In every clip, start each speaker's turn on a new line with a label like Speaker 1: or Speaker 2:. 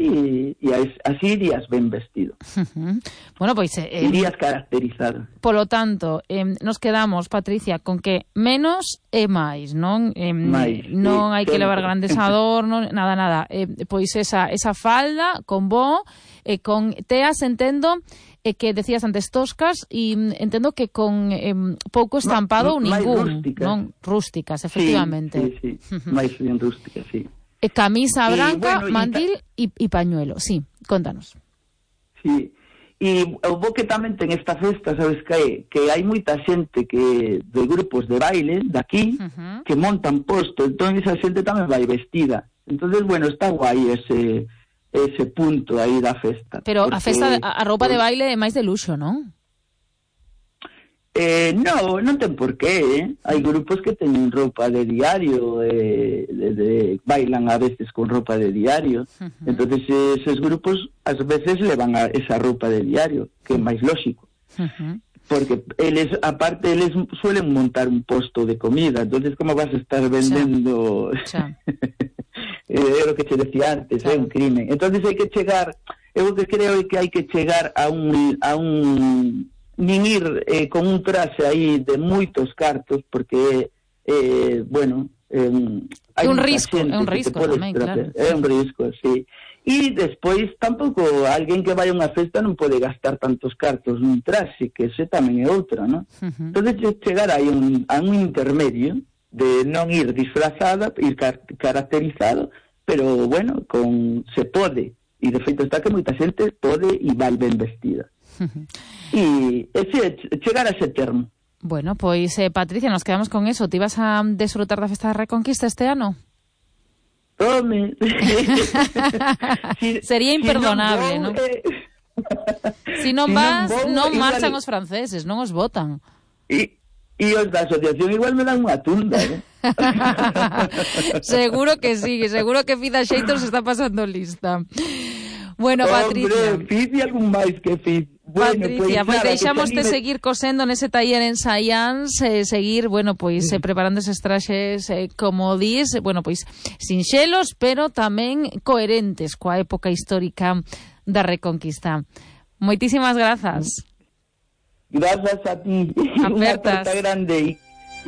Speaker 1: e así irías ben vestido.
Speaker 2: Bueno, pois...
Speaker 1: irías caracterizado.
Speaker 2: Polo tanto, nos quedamos, Patricia, con que menos é máis, non? Non hai que levar grandes adornos, nada. Pois esa falda con con teas, entendo, que decías antes toscas, e entendo que con pouco estampado ou ningún, non? Rústicas, efectivamente.
Speaker 1: Sí, máis bien rústicas, sí.
Speaker 2: Camisa branca, mandil e pañuelo. Sí, contanos.
Speaker 1: Sí, e houve que tamén ten esta festa, sabes que hai moita xente que de grupos de baile daqui que montan posto, entón esa xente tamén vai vestida. Entonces, bueno, está guai ese punto aí da festa.
Speaker 2: Pero a festa, a roupa de baile é máis de luxo, non?
Speaker 1: Non ten por qué, Hai grupos que teñen roupa de diario, bailan a veces con roupa de diario. Entonces esos grupos ás veces levan esa roupa de diario, que é máis lógico. Porque eles suelen montar un posto de comida, entonces como vas a estar vendendo... é o que te decía antes, é un crimen. Entonces hai que chegar, eu que creo que hai que chegar a un nin ir con un traxe aí de moitos cartos, porque bueno, hai
Speaker 2: un risco tamén, claro.
Speaker 1: É un risco, sí. E despois tampouco alguén que vai a unha festa non pode gastar tantos cartos nun traxe, que ese tamén é outra, non? Entonces chegar aí a un intermedio de non ir disfrazada, ir caracterizado, pero bueno, se pode, e de feito está que moita xente pode e vai ben vestida. E chegar a ese termo.
Speaker 2: Bueno, pois Patricia, nos quedamos con eso. Te ibas a desfrutar da festa de Reconquista este ano?
Speaker 1: Tome.
Speaker 2: Sería imperdonable, non? Se non vas, non marchan os franceses, non os votan.
Speaker 1: E os da asociación igual me dan unha tunda,
Speaker 2: Seguro que sí, seguro que Fida Xeitor se está pasando lista. Bueno, Patricia.
Speaker 1: Hombre, fiz algún máis que fiz. Bueno,
Speaker 2: Patricia, pois deixámoste seguir cosendo nese taller en Saians, seguir, bueno, pois preparando eses traxes, como dis, bueno, pois sinxelos, pero tamén coherentes coa época histórica da Reconquista. Moitísimas grazas.
Speaker 1: Grazas a ti.
Speaker 2: Apertas.
Speaker 1: Unha aperta grande.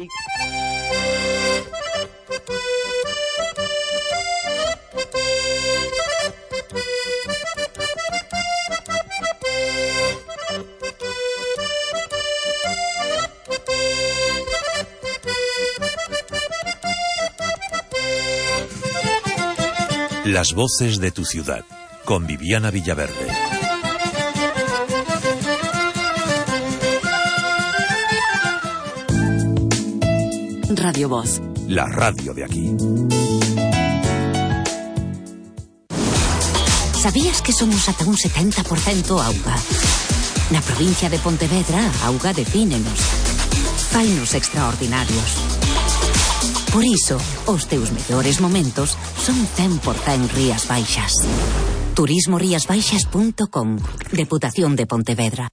Speaker 3: Las voces de tu ciudad, con Viviana Villaverde.
Speaker 4: Radio Voz.
Speaker 3: La radio de aquí.
Speaker 4: ¿Sabías que somos ata un 70% auga? Na provincia de Pontevedra, a auga defínenos. Fainos extraordinarios. Por iso, os teus mellores momentos son 100% Rías Baixas. turismoriasbaixas.com. Deputación de Pontevedra.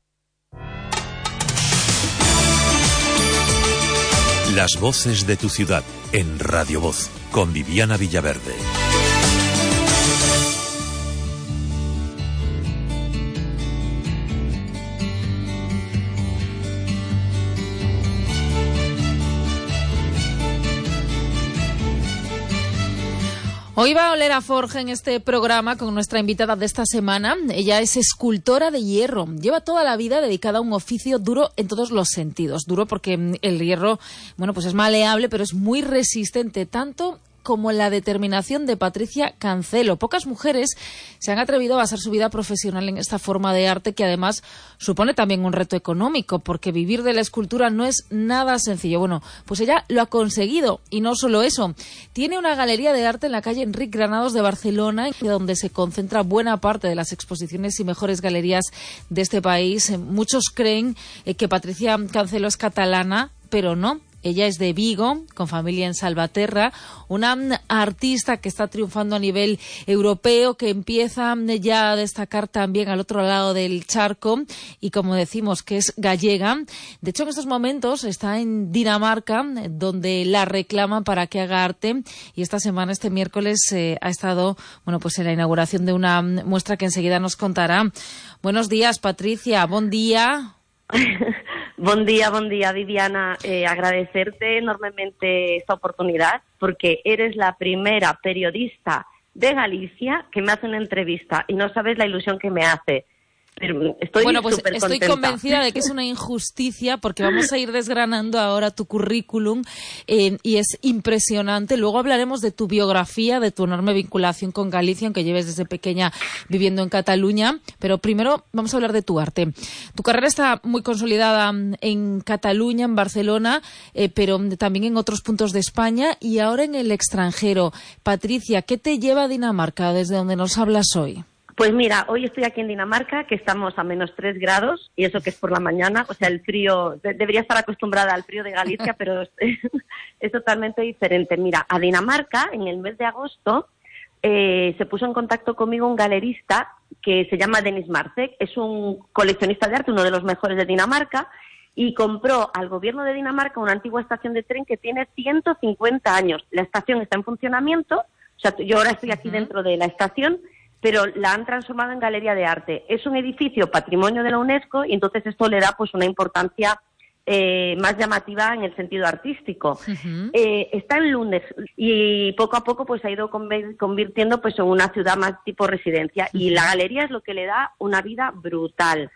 Speaker 3: Las voces de tu ciudad, en Radio Voz, con Viviana Villaverde.
Speaker 2: Hoy va a oler a forja en este programa con nuestra invitada de esta semana. Ella es escultora de hierro. Lleva toda la vida dedicada a un oficio duro en todos los sentidos. Duro porque el hierro, bueno, pues es maleable, pero es muy resistente, tanto como la determinación de Patricia Cancelo. Pocas mujeres se han atrevido a basar su vida profesional en esta forma de arte, que además supone también un reto económico, porque vivir de la escultura no es nada sencillo. Bueno, pues ella lo ha conseguido, y no solo eso. Tiene una galería de arte en la calle Enric Granados de Barcelona, donde se concentra buena parte de las exposiciones y mejores galerías de este país. Muchos creen que Patricia Cancelo es catalana, pero no. Ella es de Vigo, con familia en Salvaterra, una artista que está triunfando a nivel europeo, que empieza ya a destacar también al otro lado del charco y, como decimos, que es gallega. De hecho, en estos momentos está en Dinamarca, donde la reclaman para que haga arte, y esta semana, este miércoles, ha estado pues en la inauguración de una muestra que enseguida nos contará. Buenos días, Patricia. Bon día.
Speaker 5: Bon día, Viviana. Agradecerte enormemente esta oportunidad, porque eres la primera periodista de Galicia que me hace una entrevista y no sabes la ilusión que me hace. Pero estoy
Speaker 2: convencida de que es una injusticia, porque vamos a ir desgranando ahora tu currículum y es impresionante. Luego hablaremos de tu biografía, de tu enorme vinculación con Galicia, aunque lleves desde pequeña viviendo en Cataluña. Pero primero vamos a hablar de tu arte. Tu carrera está muy consolidada en Cataluña, en Barcelona, pero también en otros puntos de España y ahora en el extranjero. Patricia, ¿qué te lleva a Dinamarca, desde donde nos hablas hoy?
Speaker 5: Pues mira, hoy estoy aquí en Dinamarca, que estamos a -3 grados, y eso que es por la mañana. O sea, el frío, debería estar acostumbrada al frío de Galicia, pero es totalmente diferente. Mira, a Dinamarca, en el mes de agosto, se puso en contacto conmigo un galerista que se llama Dennis Marcek. Es un coleccionista de arte, uno de los mejores de Dinamarca, y compró al gobierno de Dinamarca una antigua estación de tren que tiene 150 años. La estación está en funcionamiento, o sea, yo ahora estoy aquí dentro de la estación, pero la han transformado en galería de arte. Es un edificio patrimonio de la UNESCO y entonces esto le da pues una importancia más llamativa en el sentido artístico. Está en Lund y poco a poco pues ha ido convirtiendo pues en una ciudad más tipo residencia, y la galería es lo que le da una vida brutal.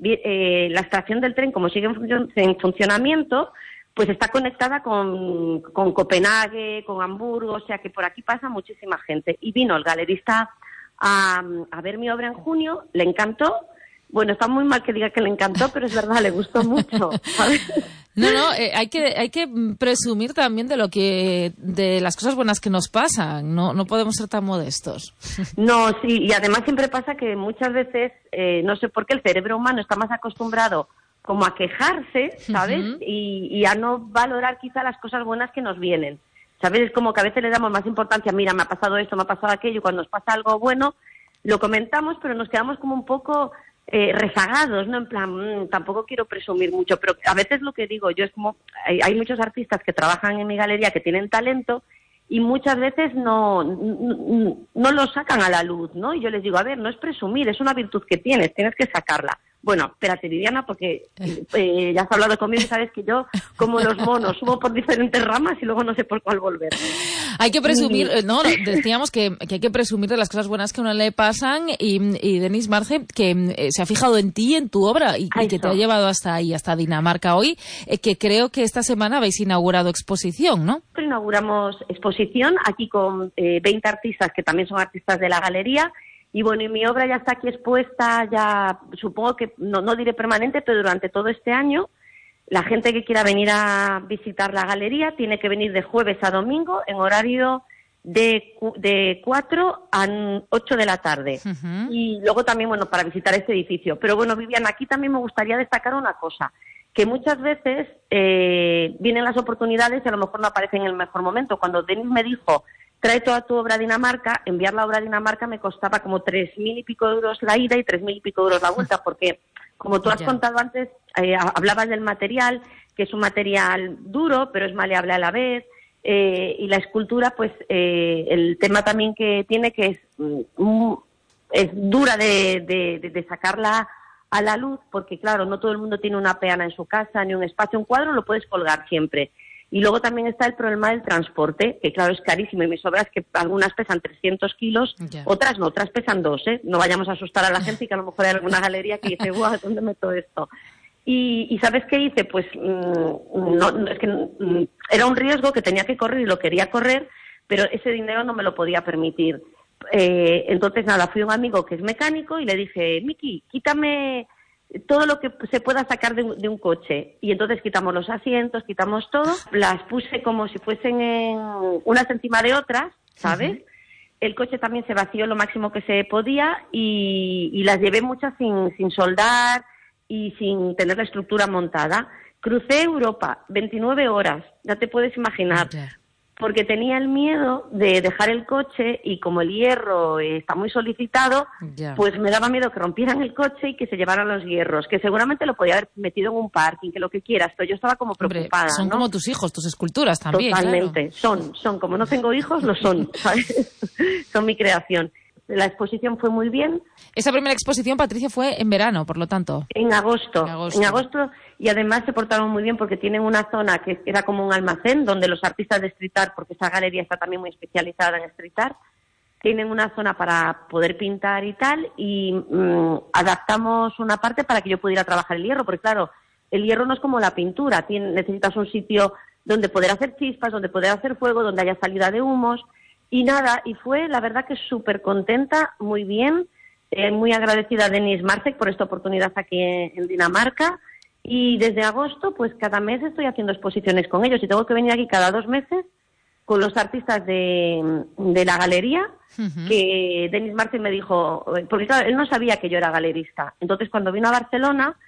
Speaker 5: La estación del tren, como sigue en funcionamiento, pues está conectada con Copenhague, con Hamburgo, o sea que por aquí pasa muchísima gente. Y vino el galerista a ver mi obra en junio, le encantó. Bueno, está muy mal que diga que le encantó, pero es verdad, le gustó mucho, ¿sabes?
Speaker 2: No, hay que presumir también de las cosas buenas que nos pasan. No podemos ser tan modestos.
Speaker 5: No, sí, y además siempre pasa que muchas veces, no sé por qué, el cerebro humano está más acostumbrado como a quejarse, ¿sabes? Y a no valorar quizá las cosas buenas que nos vienen. ¿Sabes? Es como que a veces le damos más importancia, mira, me ha pasado esto, me ha pasado aquello, y cuando nos pasa algo bueno, lo comentamos, pero nos quedamos como un poco rezagados, ¿no? En plan, tampoco quiero presumir mucho, pero a veces lo que digo yo es como, hay muchos artistas que trabajan en mi galería que tienen talento y muchas veces no lo sacan a la luz, ¿no? Y yo les digo, a ver, no es presumir, es una virtud que tienes que sacarla. Bueno, espérate, Viviana, porque ya has hablado conmigo y sabes que yo, como los monos, subo por diferentes ramas y luego no sé por cuál volver.
Speaker 2: Hay que presumir, decíamos que hay que presumir de las cosas buenas que a uno le pasan, y Dennis Marcek, que se ha fijado en ti, en tu obra, y que te ha llevado hasta ahí, hasta Dinamarca hoy, que creo que esta semana habéis inaugurado exposición, ¿no?
Speaker 5: Inauguramos exposición aquí con 20 artistas que también son artistas de la galería. Y bueno, y mi obra ya está aquí expuesta, ya supongo que, no diré permanente, pero durante todo este año. La gente que quiera venir a visitar la galería tiene que venir de jueves a domingo en horario de 4 a 8 de la tarde. Y luego también, bueno, para visitar este edificio. Pero bueno, Viviana, aquí también me gustaría destacar una cosa, que muchas veces vienen las oportunidades y a lo mejor no aparecen en el mejor momento. Cuando Denis me dijo, trae toda tu obra a Dinamarca, enviar la obra a Dinamarca me costaba como 3.000 y pico euros la ida y 3.000 y pico euros la vuelta, porque como tú has contado antes, hablabas del material, que es un material duro, pero es maleable a la vez, y la escultura, pues el tema también que tiene, que es dura de sacarla a la luz, porque claro, no todo el mundo tiene una peana en su casa, ni un espacio. Un cuadro lo puedes colgar siempre. Y luego también está el problema del transporte, que claro, es carísimo, y mis obras, que algunas pesan 300 kilos, otras no, otras pesan 2, No vayamos a asustar a la gente, y que a lo mejor hay alguna galería que dice, ¡guau!, ¿dónde meto esto? Y ¿sabes qué hice? Pues es que era un riesgo que tenía que correr y lo quería correr, pero ese dinero no me lo podía permitir. Entonces, nada, fui a un amigo que es mecánico y le dije, Miki, quítame todo lo que se pueda sacar de un coche. Y entonces quitamos los asientos, quitamos todo, las puse como si fuesen unas encima de otras, ¿sabes? El coche también se vació lo máximo que se podía y las llevé muchas sin soldar y sin tener la estructura montada. Crucé Europa, 29 horas, ya te puedes imaginar, porque tenía el miedo de dejar el coche y como el hierro está muy solicitado, pues me daba miedo que rompieran el coche y que se llevaran los hierros, que seguramente lo podía haber metido en un parking, que lo que quieras, pero yo estaba como preocupada.
Speaker 2: Hombre, son, ¿no?, como tus hijos, tus esculturas también.
Speaker 5: Totalmente,
Speaker 2: claro.
Speaker 5: Son, como no tengo hijos, lo son, ¿sabes? Son mi creación. La exposición fue muy bien.
Speaker 2: Esa primera exposición, Patricia, fue en verano, por lo tanto.
Speaker 5: En agosto, y además se portaron muy bien porque tienen una zona que era como un almacén donde los artistas de street art, porque esa galería está también muy especializada en street art, tienen una zona para poder pintar y tal, y adaptamos una parte para que yo pudiera trabajar el hierro, porque claro, el hierro no es como la pintura, necesitas un sitio donde poder hacer chispas, donde poder hacer fuego, donde haya salida de humos. Y nada, y fue la verdad que súper contenta, muy bien, muy agradecida a Denis Marcek por esta oportunidad aquí en Dinamarca, y desde agosto pues cada mes estoy haciendo exposiciones con ellos y tengo que venir aquí cada 2 meses con los artistas de la galería, que Denis Marcek me dijo, porque claro, él no sabía que yo era galerista, entonces cuando vino a Barcelona,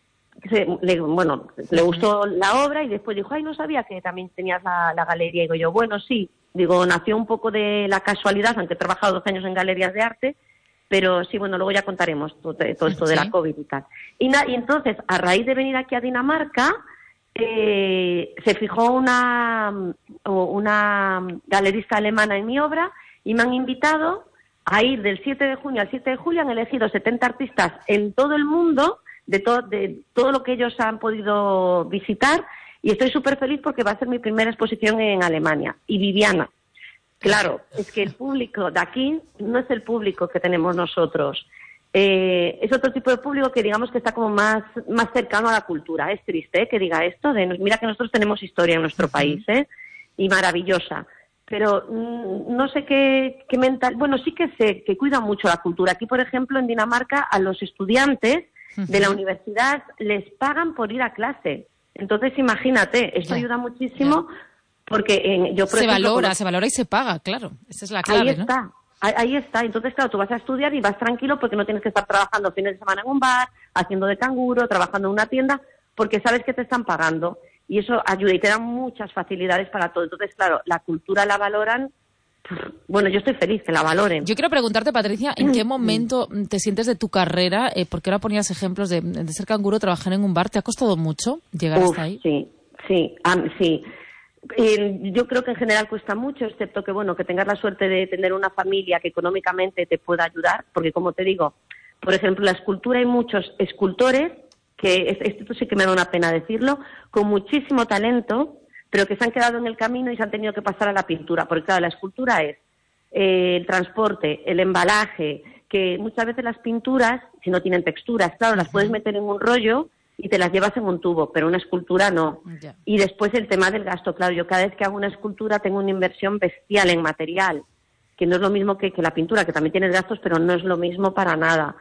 Speaker 5: le gustó la obra y después dijo, ay, no sabía que también tenías la galería. Y digo yo, bueno, sí. Digo, nació un poco de la casualidad, aunque he trabajado 2 años en galerías de arte, pero sí, bueno, luego ya contaremos todo esto de la COVID y tal. Y entonces, a raíz de venir aquí a Dinamarca, se fijó una galerista alemana en mi obra y me han invitado a ir del 7 de junio al 7 de julio. Han elegido 70 artistas en todo el mundo, de todo lo que ellos han podido visitar, y estoy súper feliz porque va a ser mi primera exposición en Alemania. Y Viviana, claro, es que el público de aquí no es el público que tenemos nosotros. Es otro tipo de público que digamos que está como más cercano a la cultura. Es triste que diga esto, mira que nosotros tenemos historia en nuestro país, y maravillosa. Pero no sé qué mental... Bueno, sí que sé que cuida mucho la cultura. Aquí, por ejemplo, en Dinamarca, a los estudiantes de la universidad les pagan por ir a clase. Entonces, imagínate, esto ayuda muchísimo porque yo, por ejemplo...
Speaker 2: Se valora y se paga, claro. Esa es la clave, ¿no?
Speaker 5: Ahí está. Entonces, claro, tú vas a estudiar y vas tranquilo porque no tienes que estar trabajando fines de semana en un bar, haciendo de canguro, trabajando en una tienda, porque sabes que te están pagando. Y eso ayuda y te da muchas facilidades para todo. Entonces, claro, la cultura la valoran. Bueno, yo estoy feliz que la valoren.
Speaker 2: Yo quiero preguntarte, Patricia, ¿en qué momento te sientes de tu carrera? Porque ahora ponías ejemplos de ser canguro, trabajar en un bar. ¿Te ha costado mucho llegar hasta ahí?
Speaker 5: Sí. Yo creo que en general cuesta mucho, excepto que, bueno, que tengas la suerte de tener una familia que económicamente te pueda ayudar. Porque, como te digo, por ejemplo, la escultura, hay muchos escultores, que esto sí que me da una pena decirlo, con muchísimo talento, pero que se han quedado en el camino y se han tenido que pasar a la pintura, porque claro, la escultura es el transporte, el embalaje, que muchas veces las pinturas, si no tienen texturas, claro, las puedes meter en un rollo y te las llevas en un tubo, pero una escultura no. Y después el tema del gasto, claro, yo cada vez que hago una escultura tengo una inversión bestial en material, que no es lo mismo que la pintura, que también tiene gastos, pero no es lo mismo para nada.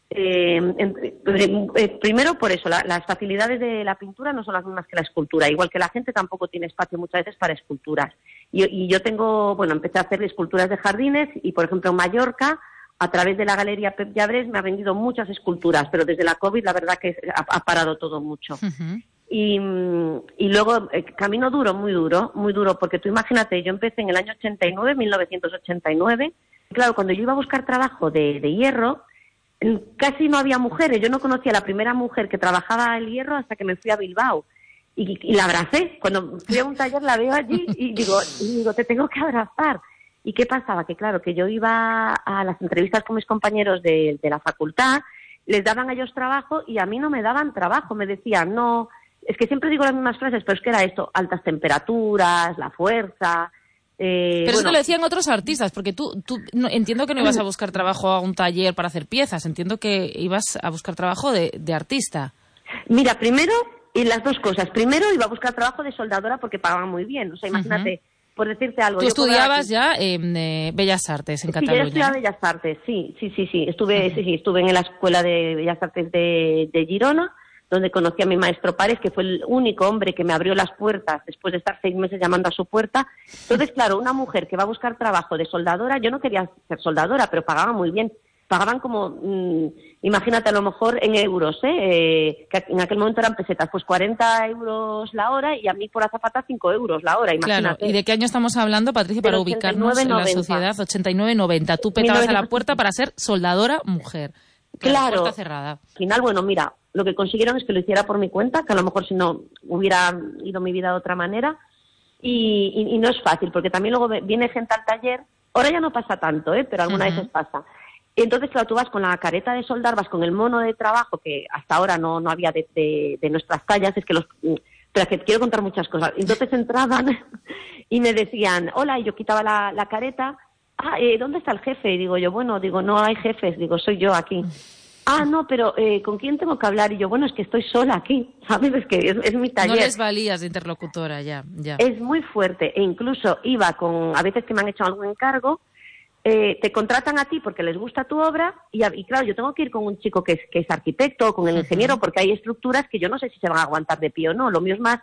Speaker 5: Primero por eso, las facilidades de la pintura no son las mismas que la escultura, igual que la gente tampoco tiene espacio muchas veces para esculturas. Y yo empecé a hacer esculturas de jardines y, por ejemplo, en Mallorca, a través de la Galería Pep Llabres me ha vendido muchas esculturas, pero desde la COVID la verdad que ha parado todo mucho. Y luego, camino duro, muy duro, porque tú imagínate, yo empecé en el año 1989, y claro, cuando yo iba a buscar trabajo de hierro, casi no había mujeres. Yo no conocía a la primera mujer que trabajaba el hierro hasta que me fui a Bilbao. Y la abracé. Cuando fui a un taller la veo allí y digo, te tengo que abrazar. ¿Y qué pasaba? Que claro, que yo iba a las entrevistas con mis compañeros de la facultad, les daban a ellos trabajo y a mí no me daban trabajo. Me decían, no, es que siempre digo las mismas frases, pero es que era esto, altas temperaturas, la fuerza...
Speaker 2: Pero eso te lo decían otros artistas, porque tú entiendo que no ibas a buscar trabajo a un taller para hacer piezas, entiendo que ibas a buscar trabajo de artista.
Speaker 5: Mira, primero, y las dos cosas. Primero iba a buscar trabajo de soldadora porque pagaban muy bien. O sea, imagínate, por decirte algo...
Speaker 2: Tú estudiabas ya en Bellas Artes, en Cataluña.
Speaker 5: Sí, yo estudiaba Bellas Artes, sí. Estuve en la Escuela de Bellas Artes de Girona, donde conocí a mi maestro Párez, que fue el único hombre que me abrió las puertas después de estar 6 meses llamando a su puerta. Entonces, claro, una mujer que va a buscar trabajo de soldadora, yo no quería ser soldadora, pero pagaba muy bien. pagaban como, imagínate, a lo mejor en euros, que en aquel momento eran pesetas, pues 40 euros la hora, y a mí por azafata 5 euros la hora, imagínate.
Speaker 2: Claro, ¿y de qué año estamos hablando, Patricia, para ubicarnos en la sociedad? 89-90. Tú petabas a la puerta para ser soldadora mujer. Claro, puerta cerrada.
Speaker 5: Al final, bueno, mira, lo que consiguieron es que lo hiciera por mi cuenta, que a lo mejor si no hubiera ido mi vida de otra manera, y no es fácil, porque también luego viene gente al taller, ahora ya no pasa tanto, pero algunas veces pasa. Y entonces, claro, tú vas con la careta de soldar, vas con el mono de trabajo, que hasta ahora no había de nuestras tallas, es que pero que quiero contar muchas cosas. Entonces entraban y me decían, hola, y yo quitaba la careta, ¿dónde está el jefe? Y digo yo, bueno, no hay jefes, digo, soy yo aquí. No, pero ¿con quién tengo que hablar? Y yo, bueno, es que estoy sola aquí, ¿sabes? Es que es mi taller.
Speaker 2: No les valías de interlocutora, ya.
Speaker 5: Es muy fuerte, e incluso iba a veces que me han hecho algún encargo, te contratan a ti porque les gusta tu obra, y claro, yo tengo que ir con un chico que es arquitecto, o con el ingeniero, porque hay estructuras que yo no sé si se van a aguantar de pie o no. Lo mío es más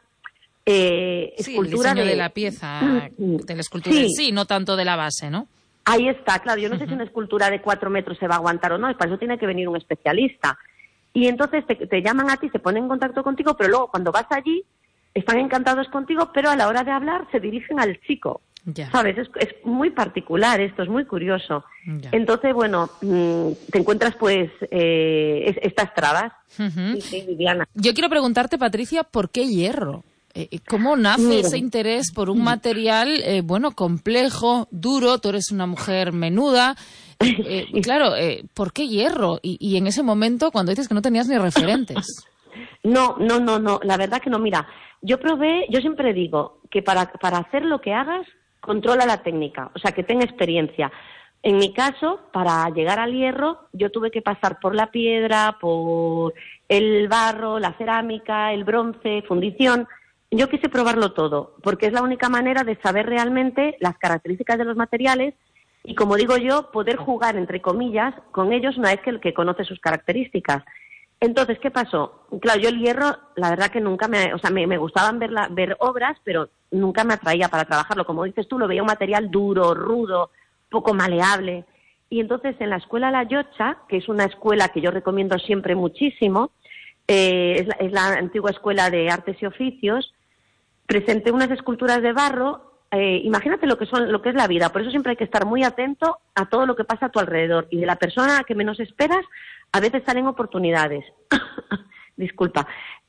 Speaker 5: escultura
Speaker 2: el diseño de la pieza, de la escultura sí, no tanto de la base, ¿no?
Speaker 5: Ahí está, claro, yo no sé si una escultura de 4 metros se va a aguantar o no, y para eso tiene que venir un especialista. Y entonces te llaman a ti, se ponen en contacto contigo, pero luego cuando vas allí, están encantados contigo, pero a la hora de hablar se dirigen al chico. Ya. ¿Sabes? Es muy particular esto, es muy curioso. Ya. Entonces, bueno, te encuentras pues estas trabas. Sí, Viviana.
Speaker 2: Yo quiero preguntarte, Patricia, ¿por qué hierro? ¿Cómo nace ese interés por un material, complejo, duro? Tú eres una mujer menuda. Claro, ¿por qué hierro? Y en ese momento, cuando dices que no tenías ni referentes.
Speaker 5: No, la verdad que no. Mira, yo siempre digo que para hacer lo que hagas, controla la técnica, o sea, que tenga experiencia. En mi caso, para llegar al hierro, yo tuve que pasar por la piedra, por el barro, la cerámica, el bronce, fundición. Yo quise probarlo todo, porque es la única manera de saber realmente las características de los materiales y, como digo yo, poder jugar, entre comillas, con ellos una vez que conoce sus características. Entonces, ¿qué pasó? Claro, yo el hierro, la verdad que nunca me gustaban ver obras, pero nunca me atraía para trabajarlo. Como dices tú, lo veía un material duro, rudo, poco maleable. Y entonces en la escuela La Llotja, que es una escuela que yo recomiendo siempre muchísimo, es la antigua escuela de artes y oficios, presenté unas esculturas de barro. Imagínate lo que es la vida, por eso siempre hay que estar muy atento a todo lo que pasa a tu alrededor, y de la persona que menos esperas a veces salen oportunidades. Disculpa.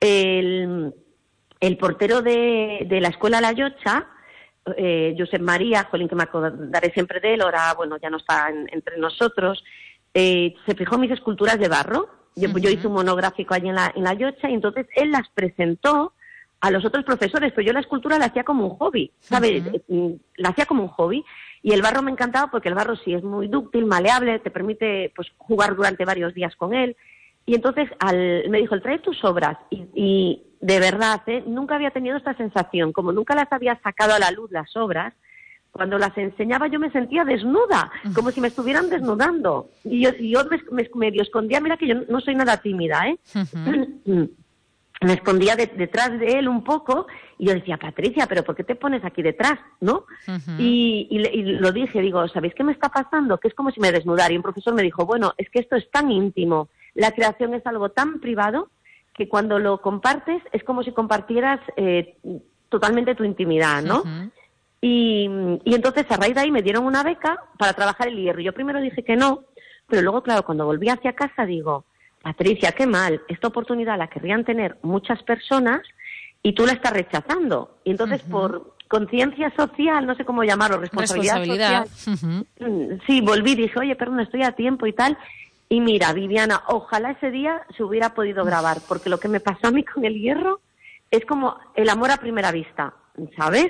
Speaker 5: El portero de la escuela La Llotja, Josep María, jolín, que me acordaré siempre de él, ahora bueno, ya no está entre nosotros, se fijó en mis esculturas de barro. Yo hice un monográfico allí en la Llotja, y entonces él las presentó a los otros profesores, pero yo la escultura la hacía como un hobby, ¿sabes? La hacía como un hobby, y el barro me encantaba porque el barro sí es muy dúctil, maleable, te permite pues jugar durante varios días con él. Y entonces me dijo, trae tus obras, y de verdad, nunca había tenido esta sensación, como nunca las había sacado a la luz las obras. Cuando las enseñaba yo me sentía desnuda, como si me estuvieran desnudando, y yo me medio escondía. Mira que yo no soy nada tímida, me escondía detrás de él un poco, y yo decía, Patricia, ¿pero por qué te pones aquí detrás? ¿No? Y lo dije, digo, ¿sabéis qué me está pasando? Que es como si me desnudara. Y un profesor me dijo, bueno, es que esto es tan íntimo, la creación es algo tan privado, que cuando lo compartes es como si compartieras totalmente tu intimidad, ¿no? Y entonces a raíz de ahí me dieron una beca para trabajar el hierro. Yo primero dije que no, pero luego, claro, cuando volví hacia casa digo, Patricia, qué mal, esta oportunidad la querrían tener muchas personas y tú la estás rechazando. Y entonces por conciencia social, no sé cómo llamarlo, responsabilidad. Social, sí, volví, dije, oye, perdón, estoy a tiempo y tal. Y mira, Viviana, ojalá ese día se hubiera podido grabar, porque lo que me pasó a mí con el hierro es como el amor a primera vista, ¿sabes?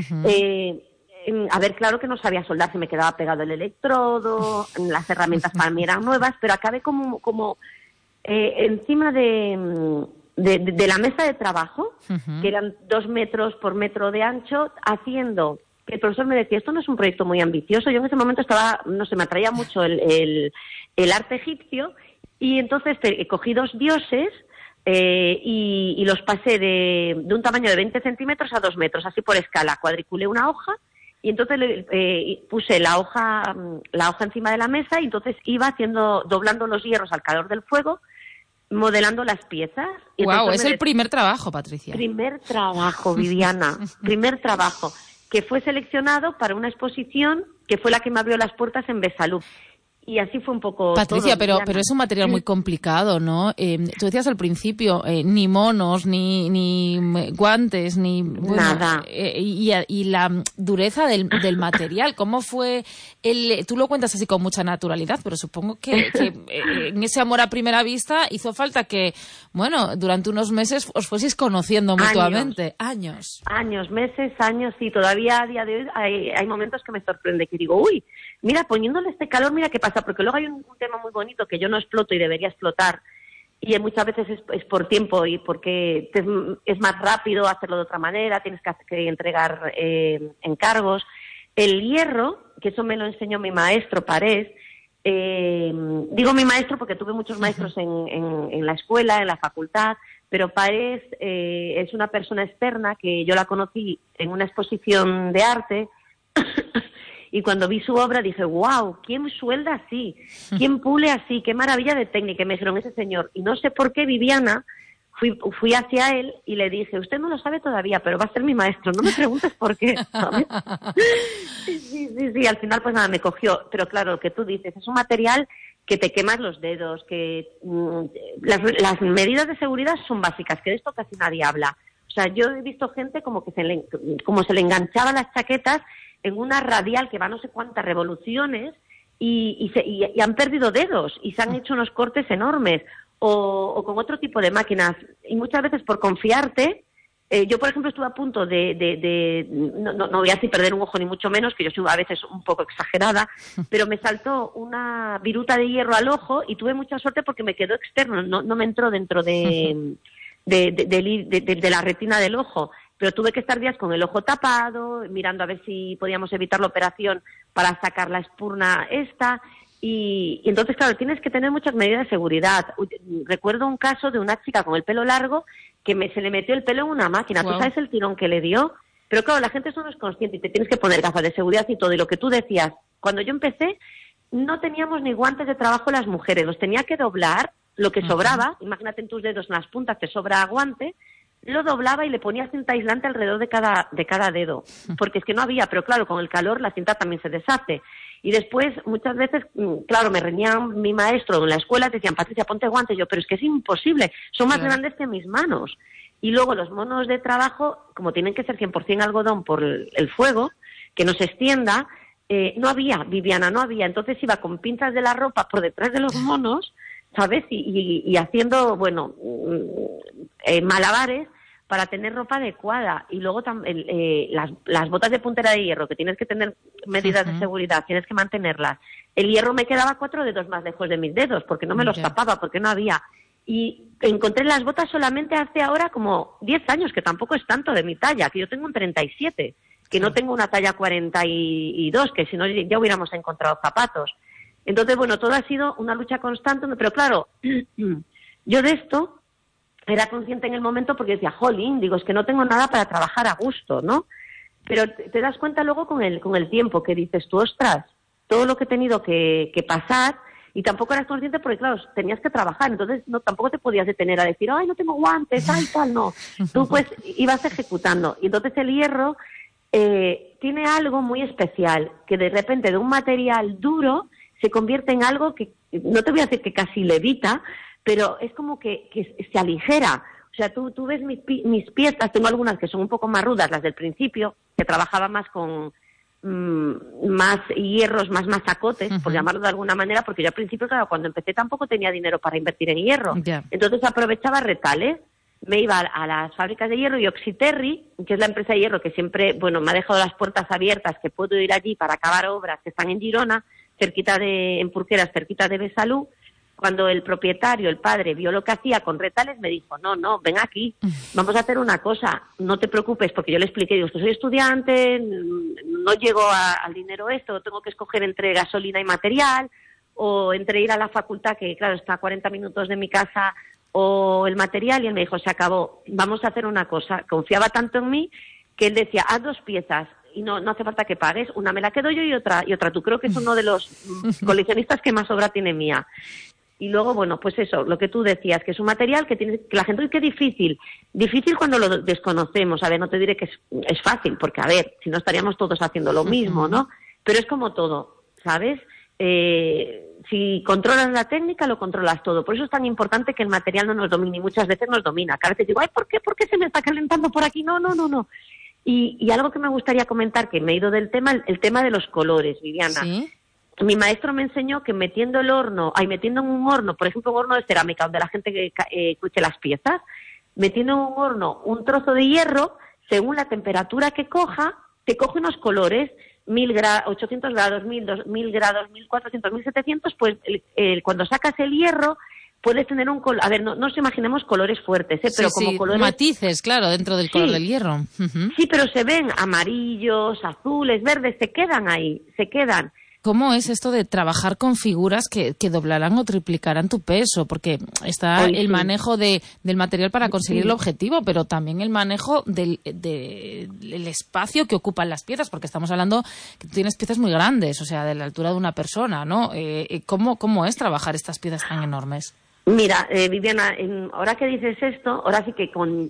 Speaker 5: A ver, claro que no sabía soldar, se me quedaba pegado el electrodo, las herramientas para mí eran nuevas, pero acabé como encima de la mesa de trabajo, que eran 2 metros por metro de ancho, haciendo, que el profesor me decía, esto no es un proyecto muy ambicioso. Yo en ese momento estaba, no sé, me atraía mucho el arte egipcio, y entonces cogí 2 dioses y los pasé de un tamaño de 20 centímetros a 2 metros, así por escala. Cuadriculé una hoja y entonces puse la hoja encima de la mesa y entonces iba doblando los hierros al calor del fuego, modelando las piezas.
Speaker 2: Wow, es el primer trabajo, Patricia.
Speaker 5: Primer trabajo, Viviana, primer trabajo, que fue seleccionado para una exposición que fue la que me abrió las puertas en Besalú. Y así fue un poco
Speaker 2: Patricia,
Speaker 5: todo,
Speaker 2: pero es un material muy complicado, ¿no? Tú decías al principio, ni monos, ni guantes, ni... Bueno,
Speaker 5: nada.
Speaker 2: Y la dureza del material, ¿cómo fue? Tú lo cuentas así con mucha naturalidad, pero supongo que en ese amor a primera vista hizo falta que, bueno, durante unos meses os fueseis conociendo mutuamente. Años, meses, años,
Speaker 5: y todavía a día de hoy hay momentos que me sorprende, que digo, uy, mira, poniéndole este calor, mira qué pasa. Porque luego hay un tema muy bonito que yo no exploto y debería explotar, y muchas veces es por tiempo y porque es más rápido hacerlo de otra manera, tienes que entregar encargos. El hierro, que eso me lo enseñó mi maestro Parés, digo mi maestro porque tuve muchos maestros en la escuela, en la facultad, pero Parés es una persona externa que yo la conocí en una exposición de arte. Y cuando vi su obra dije, wow, ¿quién suelda así? ¿Quién pule así? ¡Qué maravilla de técnica! Y me dijeron, ese señor. Y no sé por qué, Viviana, fui hacia él y le dije, usted no lo sabe todavía, pero va a ser mi maestro. No me preguntes por qué, ¿sabes? Sí, al final pues nada, me cogió. Pero claro, lo que tú dices, es un material que te quemas los dedos, que las medidas de seguridad son básicas, que de esto casi nadie habla. O sea, yo he visto gente como se le enganchaban las chaquetas en una radial que va no sé cuántas revoluciones y han perdido dedos y se han hecho unos cortes enormes, o con otro tipo de máquinas. Y muchas veces por confiarte, yo por ejemplo estuve a punto no voy a decir perder un ojo ni mucho menos, que yo soy a veces un poco exagerada, pero me saltó una viruta de hierro al ojo y tuve mucha suerte porque me quedó externo, no me entró dentro de la retina del ojo. Pero tuve que estar días con el ojo tapado, mirando a ver si podíamos evitar la operación para sacar la espurna esta. Y entonces, claro, tienes que tener muchas medidas de seguridad. Recuerdo un caso de una chica con el pelo largo que se le metió el pelo en una máquina. Wow. ¿Tú sabes el tirón que le dio? Pero claro, la gente eso no es consciente y te tienes que poner gafas de seguridad y todo. Y lo que tú decías, cuando yo empecé, no teníamos ni guantes de trabajo las mujeres. Los tenía que doblar, lo que sobraba. Imagínate en tus dedos, en las puntas, te sobra guante. Lo doblaba y le ponía cinta aislante alrededor de cada dedo, porque es que no había, pero claro, con el calor la cinta también se deshace. Y después, muchas veces, claro, me reñía mi maestro en la escuela, te decían, Patricia, ponte guantes. Yo, pero es que es imposible, son más grandes que mis manos. Y luego los monos de trabajo, como tienen que ser 100% algodón por el fuego, que no se extienda, no había, Viviana, no había. Entonces iba con pinzas de la ropa por detrás de los monos, ¿sabes? Y haciendo, bueno, malabares para tener ropa adecuada. Y luego las botas de puntera de hierro, que tienes que tener medidas de seguridad, tienes que mantenerlas. El hierro me quedaba 4 dedos más lejos de mis dedos, porque no me los tapaba, porque no había. Y encontré las botas solamente hace ahora como 10 años, que tampoco es tanto de mi talla, que yo tengo un 37, que no tengo una talla 42, que si no ya hubiéramos encontrado zapatos. Entonces, bueno, todo ha sido una lucha constante, pero claro, yo de esto era consciente en el momento porque decía, jolín, digo, es que no tengo nada para trabajar a gusto, ¿no? Pero te das cuenta luego con el tiempo que dices tú, ostras, todo lo que he tenido que pasar, y tampoco eras consciente porque, claro, tenías que trabajar, entonces tampoco te podías detener a decir, ay, no tengo guantes, ay, tal, no. Tú pues ibas ejecutando. Y entonces el hierro tiene algo muy especial, que de repente de un material duro se convierte en algo que, no te voy a decir que casi levita, pero es como que se aligera. O sea, tú ves mis piezas, tengo algunas que son un poco más rudas, las del principio, que trabajaba más con más hierros, más masacotes, por llamarlo de alguna manera, porque yo al principio, claro, cuando empecé tampoco tenía dinero para invertir en hierro. Entonces aprovechaba retales, me iba a las fábricas de hierro y Oxiterri, que es la empresa de hierro que siempre, bueno, me ha dejado las puertas abiertas, que puedo ir allí para acabar obras que están en Girona, en Purqueras, cerquita de Besalú. Cuando el propietario, el padre, vio lo que hacía con retales, me dijo, no, ven aquí, vamos a hacer una cosa, no te preocupes, porque yo le expliqué, digo, soy estudiante, no llego al dinero esto, tengo que escoger entre gasolina y material, o entre ir a la facultad, que claro, está a 40 minutos de mi casa, o el material, y él me dijo, se acabó, vamos a hacer una cosa. Confiaba tanto en mí que él decía, haz 2 piezas, y no hace falta que pagues. Una me la quedo yo y otra tú. Creo que es uno de los coleccionistas que más obra tiene mía. Y luego, bueno, pues eso, lo que tú decías, que es un material que la gente dice que es difícil cuando lo desconocemos. A ver, no te diré que es fácil, porque a ver, si no estaríamos todos haciendo lo mismo, ¿no? Pero es como todo, ¿sabes? Si controlas la técnica, lo controlas todo. Por eso es tan importante que el material no nos domine, y muchas veces nos domina. Cada vez te digo, ay, ¿por qué se me está calentando por aquí? No. Y algo que me gustaría comentar, que me he ido del tema, el tema de los colores, Viviana. ¿Sí? Mi maestro me enseñó que metiendo en un horno, por ejemplo, un horno de cerámica, donde la gente cuece las piezas, metiendo en un horno un trozo de hierro, según la temperatura que coja, te coge unos colores, 800 grados, 1000 grados, 1400, 1700, pues cuando sacas el hierro puedes tener un color, a ver, no nos imaginemos colores fuertes, pero como colores...
Speaker 2: matices, claro, dentro del color del hierro.
Speaker 5: Sí, pero se ven amarillos, azules, verdes, se quedan ahí, se quedan.
Speaker 2: ¿Cómo es esto de trabajar con figuras que doblarán o triplicarán tu peso? Porque está el manejo del material para conseguir el objetivo, pero también el manejo del espacio que ocupan las piezas, porque estamos hablando que tú tienes piezas muy grandes, o sea, de la altura de una persona, ¿no? ¿Cómo es trabajar estas piezas tan enormes?
Speaker 5: Mira, Viviana, ahora que dices esto, ahora sí que con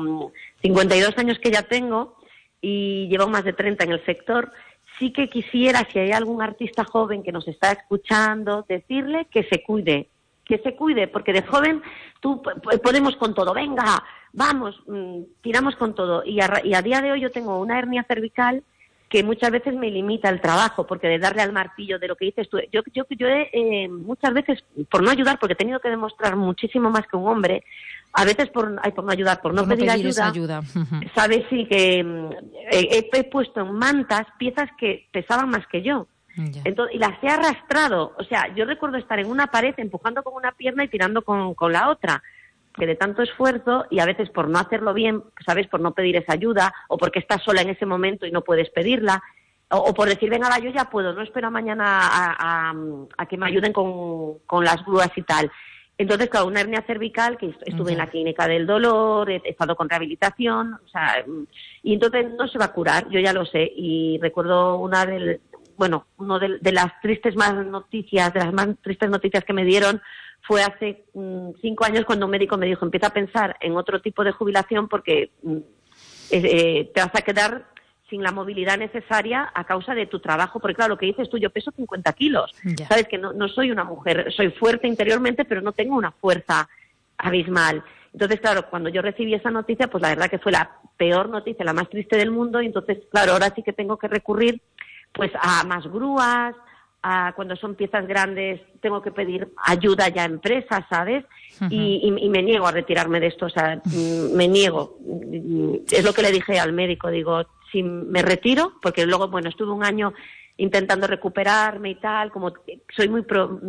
Speaker 5: 52 años que ya tengo y llevo más de 30 en el sector, sí que quisiera, si hay algún artista joven que nos está escuchando, decirle que se cuide, porque de joven podemos con todo, venga, vamos, tiramos con todo. Y a día de hoy yo tengo una hernia cervical que muchas veces me limita el trabajo, porque de darle al martillo, de lo que dices tú, yo muchas veces, por no ayudar, porque he tenido que demostrar muchísimo más que un hombre, a veces por no ayudar, por no pedir ayuda. Sabes, sí, que he puesto en mantas piezas que pesaban más que yo. Entonces, y las he arrastrado. O sea, yo recuerdo estar en una pared empujando con una pierna y tirando con la otra, que de tanto esfuerzo, y a veces por no hacerlo bien, ¿sabes?, por no pedir esa ayuda, o porque estás sola en ese momento y no puedes pedirla, o por decir, venga, yo ya puedo, no espero mañana a que me ayuden con las grúas y tal. Entonces, claro, una hernia cervical, que estuve en la clínica del dolor, he estado con rehabilitación, o sea, y entonces no se va a curar, yo ya lo sé. Y recuerdo una de las más tristes noticias que me dieron fue hace 5 años, cuando un médico me dijo, empieza a pensar en otro tipo de jubilación porque te vas a quedar sin la movilidad necesaria a causa de tu trabajo, porque claro, lo que dices tú, yo peso 50 kilos, sabes que no soy una mujer, soy fuerte interiormente, pero no tengo una fuerza abismal. Entonces, claro, cuando yo recibí esa noticia, pues la verdad que fue la peor noticia, la más triste del mundo, y entonces, claro, ahora sí que tengo que recurrir pues a más grúas, cuando son piezas grandes tengo que pedir ayuda ya a empresas, ¿sabes? Y me niego a retirarme de esto, o sea, me niego. Es lo que le dije al médico, digo, si me retiro, porque luego, bueno, estuve un año intentando recuperarme y tal, como soy muy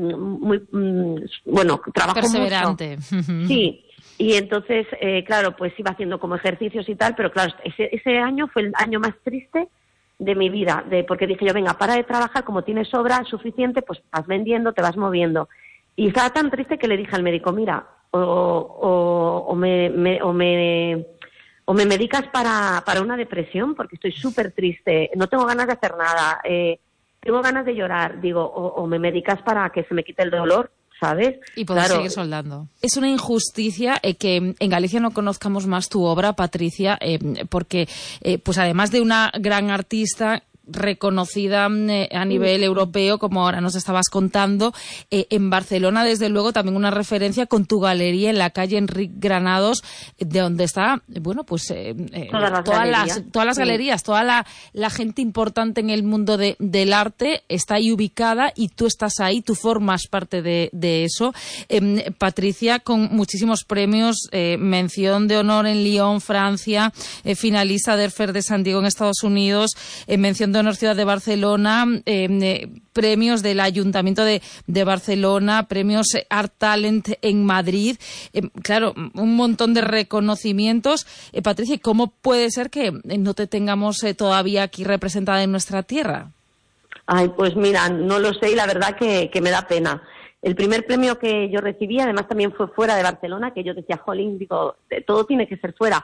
Speaker 5: trabajo
Speaker 2: perseverante.
Speaker 5: Mucho. Sí, y entonces, claro, pues iba haciendo como ejercicios y tal, pero claro, ese año fue el año más triste de mi vida, porque dije yo, venga, para de trabajar, como tienes obra suficiente, pues vas vendiendo, te vas moviendo. Y estaba tan triste que le dije al médico, mira, o me medicas para una depresión, porque estoy súper triste, no tengo ganas de hacer nada, tengo ganas de llorar, digo, o me medicas para que se me quite el dolor, ¿sabes?
Speaker 2: Y poder seguir soldando. Es una injusticia que en Galicia no conozcamos más tu obra, Patricia, porque pues además de una gran artista reconocida a nivel europeo, como ahora nos estabas contando, en Barcelona, desde luego, también una referencia con tu galería en la calle Enric Granados, de donde está, bueno, pues todas las galerías, toda la gente importante en el mundo del arte está ahí ubicada, y tú estás ahí, tú formas parte de eso. Patricia, con muchísimos premios, mención de honor en Lyon, Francia, finalista del FER de San Diego en Estados Unidos, mención de honor Ciudad de Barcelona, premios del Ayuntamiento de Barcelona, premios Art Talent en Madrid, claro, un montón de reconocimientos. Patricia, ¿cómo puede ser que no te tengamos todavía aquí representada en nuestra tierra?
Speaker 5: Ay, pues mira, no lo sé, y la verdad que me da pena. El primer premio que yo recibí, además, también fue fuera de Barcelona, que yo decía, jolín, digo, todo tiene que ser fuera.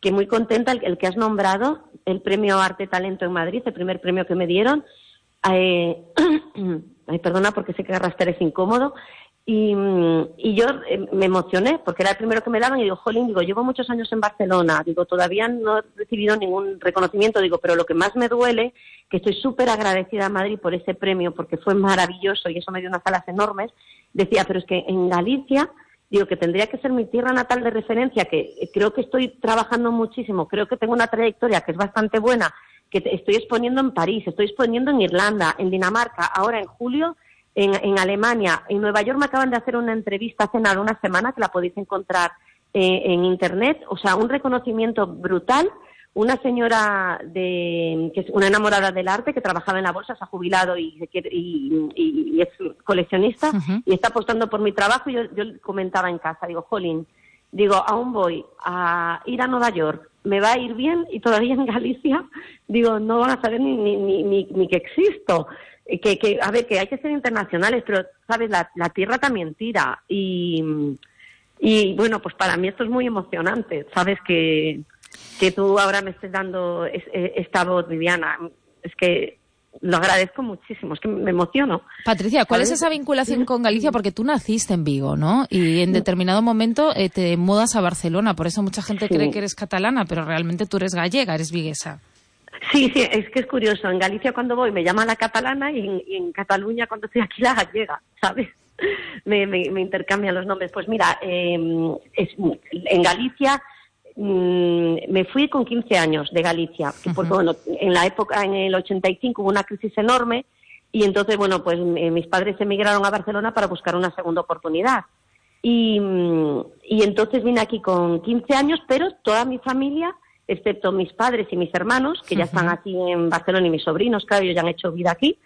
Speaker 5: que muy contenta el que has nombrado, el premio Arte Talento en Madrid, el primer premio que me dieron. Ay, perdona porque sé que arrastrar es incómodo. Y yo me emocioné porque era el primero que me daban y digo, jolín, digo, llevo muchos años en Barcelona, digo, todavía no he recibido ningún reconocimiento, digo, pero lo que más me duele, que estoy súper agradecida a Madrid por ese premio porque fue maravilloso y eso me dio unas alas enormes, decía, pero es que en Galicia, digo, que tendría que ser mi tierra natal de referencia, que creo que estoy trabajando muchísimo, creo que tengo una trayectoria que es bastante buena, que estoy exponiendo en París, estoy exponiendo en Irlanda, en Dinamarca, ahora en julio, en Alemania, en Nueva York me acaban de hacer una entrevista hace nada, una semana, que la podéis encontrar en internet, o sea, un reconocimiento brutal. Una señora que es una enamorada del arte, que trabajaba en la bolsa, se ha jubilado y es coleccionista, y está apostando por mi trabajo, y yo comentaba en casa, digo, jolín, digo, aún voy a ir a Nueva York, me va a ir bien, y todavía en Galicia, digo, no van a saber ni que existo. A ver, que hay que ser internacionales, pero, ¿sabes? La tierra también tira. Y bueno, pues para mí esto es muy emocionante, ¿sabes? Que tú ahora me estés dando esta voz, Viviana. Es que lo agradezco muchísimo, es que me emociono.
Speaker 2: Patricia, ¿cuál es esa vinculación con Galicia? Porque tú naciste en Vigo, ¿no? Y en determinado momento te mudas a Barcelona, por eso mucha gente cree que eres catalana, pero realmente tú eres gallega, eres viguesa.
Speaker 5: Sí, es que es curioso. En Galicia cuando voy me llaman la catalana y en Cataluña cuando estoy aquí la gallega, ¿sabes? Me intercambian los nombres. Pues mira, en Galicia me fui con 15 años de Galicia, porque bueno, en la época, en el 85 hubo una crisis enorme y entonces, bueno, pues mis padres emigraron a Barcelona para buscar una segunda oportunidad. Y entonces vine aquí con 15 años, pero toda mi familia, excepto mis padres y mis hermanos, que ya están aquí en Barcelona, y mis sobrinos, claro, ellos ya han hecho vida aquí.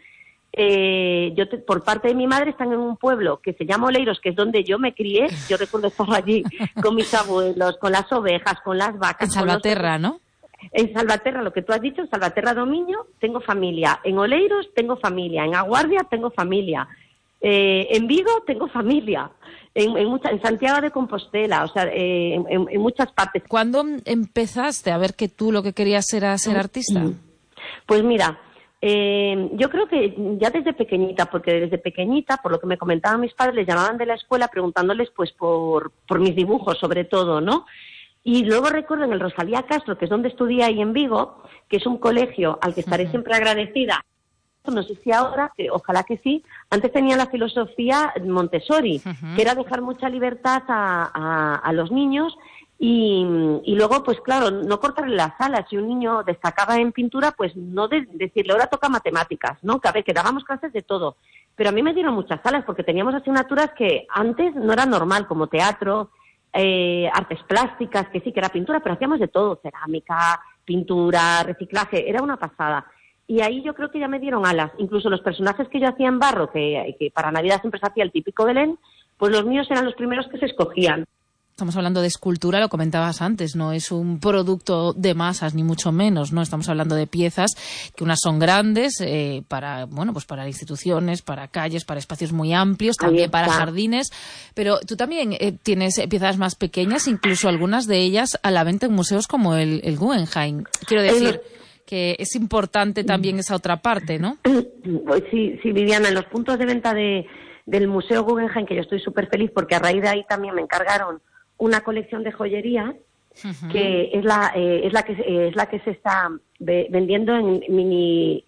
Speaker 5: Por parte de mi madre están en un pueblo que se llama Oleiros, que es donde yo me crié. Yo recuerdo estar allí con mis abuelos, con las ovejas, con las vacas.
Speaker 2: En Salvaterra, ¿no?
Speaker 5: En Salvaterra, lo que tú has dicho, en Salvaterra Domiño tengo familia. En Oleiros tengo familia. En Aguardia tengo familia. En Vigo tengo familia. En Santiago de Compostela, o sea, en muchas partes.
Speaker 2: ¿Cuándo empezaste a ver que tú lo que querías era ser artista?
Speaker 5: Pues mira, yo creo que ya desde pequeñita, porque desde pequeñita, por lo que me comentaban mis padres, les llamaban de la escuela preguntándoles pues por mis dibujos, sobre todo, ¿no? Y luego recuerdo en el Rosalía Castro, que es donde estudié ahí en Vigo, que es un colegio al que estaré siempre agradecida. No sé si ahora, ojalá que sí. Antes tenía la filosofía Montessori, que era dejar mucha libertad a los niños y luego, pues claro, no cortarle las alas. Si un niño destacaba en pintura, pues no decirle, ahora toca matemáticas, ¿no? Que a ver, que dábamos clases de todo. Pero a mí me dieron muchas alas porque teníamos asignaturas que antes no era normal, como teatro, artes plásticas, que sí que era pintura, pero hacíamos de todo, cerámica, pintura, reciclaje, era una pasada. Y ahí yo creo que ya me dieron alas. Incluso los personajes que yo hacía en barro, que para Navidad siempre se hacía el típico Belén, pues los míos eran los primeros que se escogían.
Speaker 2: Estamos hablando de escultura, lo comentabas antes, no es un producto de masas, ni mucho menos, ¿no? Estamos hablando de piezas que unas son grandes para instituciones, para calles, para espacios muy amplios, también para jardines. Pero tú también tienes piezas más pequeñas, incluso algunas de ellas a la venta en museos como el Guggenheim. Quiero decir que es importante también esa otra parte, ¿no?
Speaker 5: Sí, Viviana, en los puntos de venta del Museo Guggenheim, que yo estoy súper feliz porque a raíz de ahí también me encargaron una colección de joyería que es la que se está vendiendo en Mini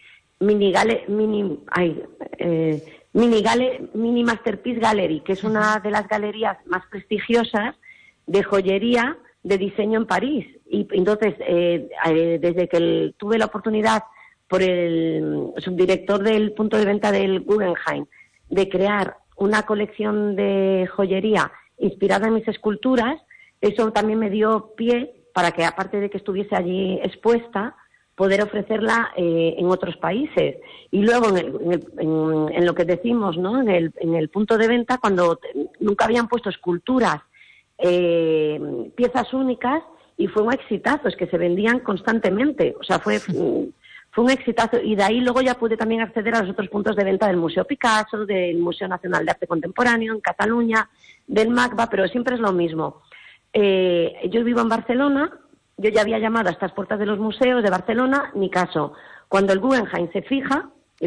Speaker 5: Masterpiece Gallery, que es una de las galerías más prestigiosas de joyería de diseño en París. Y entonces, desde que tuve la oportunidad por el subdirector del punto de venta del Guggenheim de crear una colección de joyería inspirada en mis esculturas, eso también me dio pie para que, aparte de que estuviese allí expuesta, poder ofrecerla en otros países. Y luego en lo que decimos, ¿no? En el punto de venta, cuando nunca habían puesto esculturas, piezas únicas, y fue un exitazo, es que se vendían constantemente, o sea, fue un exitazo, y de ahí luego ya pude también acceder a los otros puntos de venta del Museo Picasso, del Museo Nacional de Arte Contemporáneo en Cataluña, del MACBA, pero siempre es lo mismo. Yo vivo en Barcelona, Yo ya había llamado a estas puertas de los museos de Barcelona, ni caso. Cuando el Guggenheim se fija,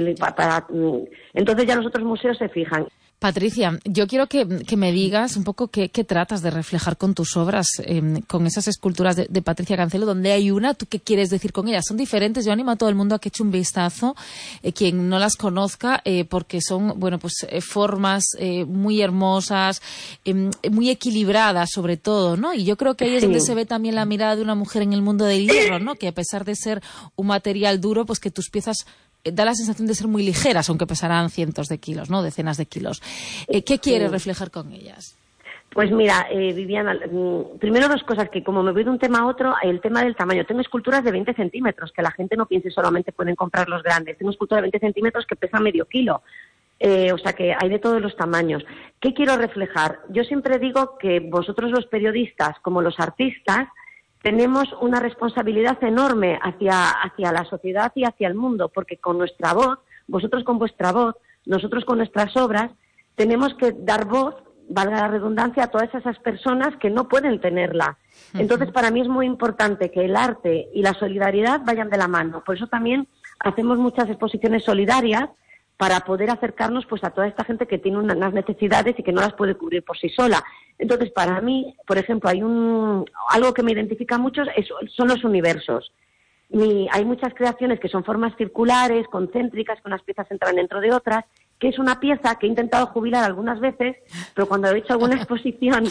Speaker 5: entonces ya los otros museos se fijan.
Speaker 2: Patricia, yo quiero que me digas un poco qué tratas de reflejar con tus obras, con esas esculturas de Patricia Cancelo, donde hay una, ¿tú qué quieres decir con ellas? Son diferentes, yo animo a todo el mundo a que eche un vistazo, quien no las conozca, porque son, bueno, pues formas muy hermosas, muy equilibradas sobre todo, ¿no? Y yo creo que ahí es donde se ve también la mirada de una mujer en el mundo del hierro, ¿no? Que a pesar de ser un material duro, pues que tus piezas da la sensación de ser muy ligeras, aunque pesarán cientos de kilos, ¿no? Decenas de kilos. ¿Qué quieres reflejar con ellas?
Speaker 5: Pues mira, Viviana, primero 2 cosas, que como me voy de un tema a otro, el tema del tamaño. Tengo esculturas de 20 centímetros, que la gente no piense solamente pueden comprar los grandes. Tengo esculturas de 20 centímetros que pesan medio kilo. O sea que hay de todos los tamaños. ¿Qué quiero reflejar? Yo siempre digo que vosotros los periodistas, como los artistas, tenemos una responsabilidad enorme hacia la sociedad y hacia el mundo, porque con nuestra voz, vosotros con vuestra voz, nosotros con nuestras obras, tenemos que dar voz, valga la redundancia, a todas esas personas que no pueden tenerla. Entonces, para mí es muy importante que el arte y la solidaridad vayan de la mano. Por eso también hacemos muchas exposiciones solidarias, para poder acercarnos pues a toda esta gente que tiene unas necesidades y que no las puede cubrir por sí sola. Entonces, para mí, por ejemplo, hay algo que me identifica mucho, son los universos. Hay muchas creaciones que son formas circulares, concéntricas, que unas piezas entran dentro de otras, que es una pieza que he intentado jubilar algunas veces, pero cuando he hecho alguna exposición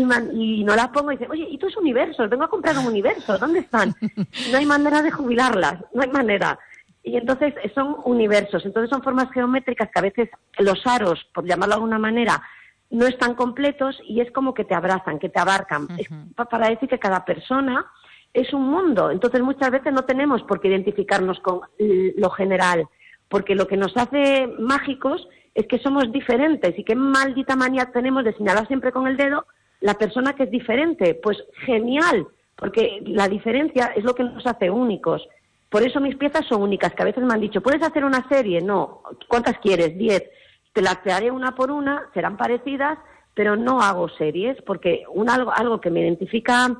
Speaker 5: y no la pongo, dice, oye, ¿y tus universos? Vengo a comprar un universo, ¿dónde están? No hay manera de jubilarlas, no hay manera. Y entonces son universos, entonces son formas geométricas que a veces los aros, por llamarlo de alguna manera, no están completos y es como que te abrazan, que te abarcan. Es para decir que cada persona es un mundo, entonces muchas veces no tenemos por qué identificarnos con lo general, porque lo que nos hace mágicos es que somos diferentes y qué maldita manía tenemos de señalar siempre con el dedo la persona que es diferente. Pues genial, porque la diferencia es lo que nos hace únicos. Por eso mis piezas son únicas, que a veces me han dicho, ¿puedes hacer una serie? No. ¿Cuántas quieres? 10. Te las crearé una por una, serán parecidas, pero no hago series, porque algo que me identifica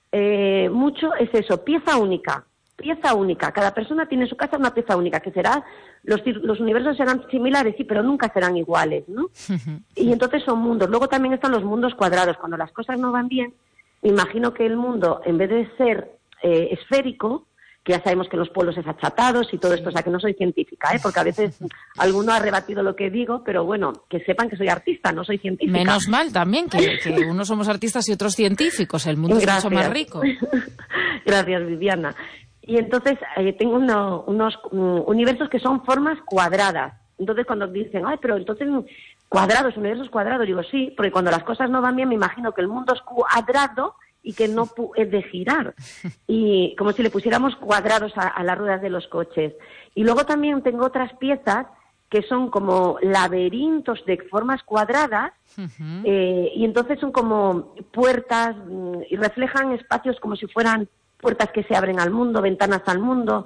Speaker 5: mucho es eso, pieza única. Pieza única. Cada persona tiene en su casa una pieza única, que será, los universos serán similares, sí, pero nunca serán iguales, ¿no? Y entonces son mundos. Luego también están los mundos cuadrados. Cuando las cosas no van bien, me imagino que el mundo, en vez de ser esférico, que ya sabemos que los polos es achatados y todo esto, o sea que no soy científica, porque a veces alguno ha rebatido lo que digo, pero bueno, que sepan que soy artista, no soy científica.
Speaker 2: Menos mal también, que unos somos artistas y otros científicos, el mundo es mucho más rico.
Speaker 5: Gracias, Viviana. Y entonces tengo unos universos que son formas cuadradas. Entonces cuando dicen, ay, pero entonces cuadrados, universos cuadrados, digo sí, porque cuando las cosas no van bien me imagino que el mundo es cuadrado y que no es de girar, y como si le pusiéramos cuadrados a las ruedas de los coches. Y luego también tengo otras piezas que son como laberintos de formas cuadradas, y entonces son como puertas y reflejan espacios como si fueran puertas que se abren al mundo, ventanas al mundo,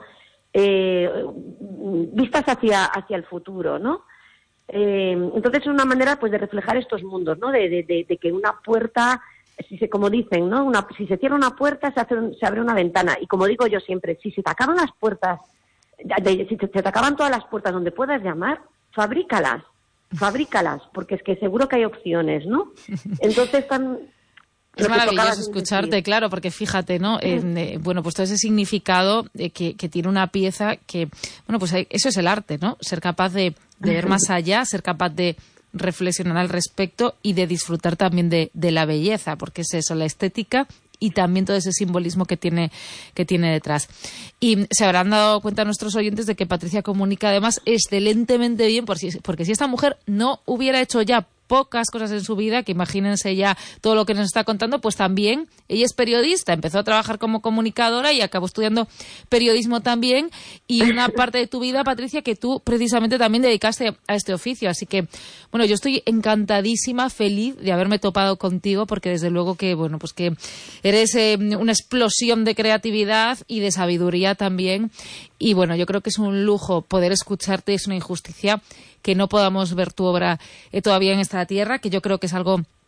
Speaker 5: vistas hacia el futuro, ¿no? Entonces es una manera pues de reflejar estos mundos, ¿no? De que una puerta, como dicen, ¿no? Si se cierra una puerta, se abre una ventana. Y como digo yo siempre, si se te acaban las puertas, si se te acaban todas las puertas donde puedas llamar, fabrícalas, porque es que seguro que hay opciones, ¿no? Entonces
Speaker 2: es maravilloso escucharte, claro, porque fíjate, ¿no? Bueno, pues todo ese significado que tiene una pieza que, bueno, pues eso es el arte, ¿no? Ser capaz de ver más allá, ser capaz de reflexionar al respecto y de disfrutar también de la belleza, porque es eso, la estética y también todo ese simbolismo que tiene detrás. Y se habrán dado cuenta nuestros oyentes de que Patricia comunica además excelentemente bien, porque si esta mujer no hubiera hecho ya pocas cosas en su vida, que imagínense ya todo lo que nos está contando, pues también ella es periodista, empezó a trabajar como comunicadora y acabó estudiando periodismo también, y una parte de tu vida, Patricia, que tú precisamente también dedicaste a este oficio, así que, bueno, yo estoy encantadísima, feliz de haberme topado contigo, porque desde luego que, bueno, pues que eres una explosión de creatividad y de sabiduría también, y bueno, yo creo que es un lujo poder escucharte, es una injusticia que no podamos ver tu obra todavía en esta tierra, que yo creo que es algo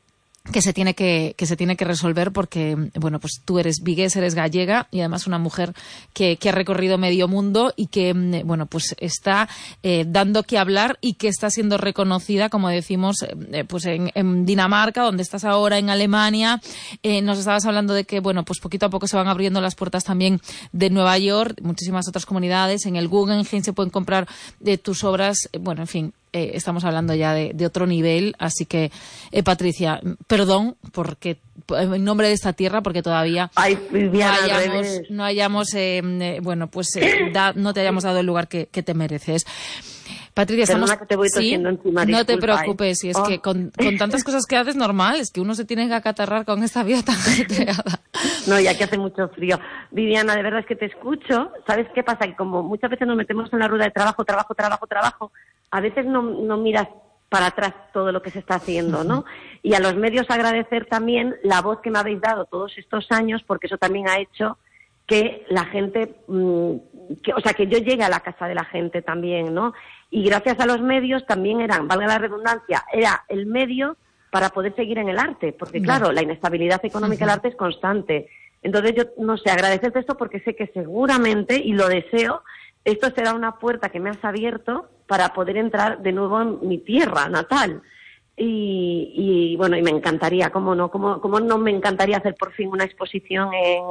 Speaker 2: que se tiene que resolver porque, bueno, pues tú eres vigués, eres gallega y además una mujer que ha recorrido medio mundo y que, bueno, pues está dando que hablar y que está siendo reconocida, como decimos, pues en Dinamarca, donde estás ahora, en Alemania. Nos estabas hablando de que, bueno, pues poquito a poco se van abriendo las puertas también de Nueva York, muchísimas otras comunidades. En el Guggenheim se pueden comprar tus obras, bueno, en fin. Estamos hablando ya de otro nivel, así que, Patricia, perdón porque en nombre de esta tierra, porque todavía no hayamos bueno, pues no te hayamos dado el lugar que te mereces. Patricia,
Speaker 5: Perdona que te voy tosiendo encima,
Speaker 2: no te preocupes, y es que con tantas cosas que haces, normal, es que uno se tiene que acatarrar con esta vida tan ajetreada.
Speaker 5: No, ya que hace mucho frío. Viviana, de verdad es que te escucho. ¿Sabes qué pasa? Que como muchas veces nos metemos en la rueda de trabajo, a veces no miras para atrás todo lo que se está haciendo, ¿no? Y a los medios agradecer también la voz que me habéis dado todos estos años, porque eso también ha hecho que la gente, que yo llegue a la casa de la gente también, ¿no? Y gracias a los medios también valga la redundancia, era el medio para poder seguir en el arte, porque claro, la inestabilidad económica del arte es constante. Entonces yo, no sé, agradecerte esto porque sé que seguramente, y lo deseo, esto será una puerta que me has abierto para poder entrar de nuevo en mi tierra natal. Y bueno, y me encantaría, cómo no me encantaría hacer por fin una exposición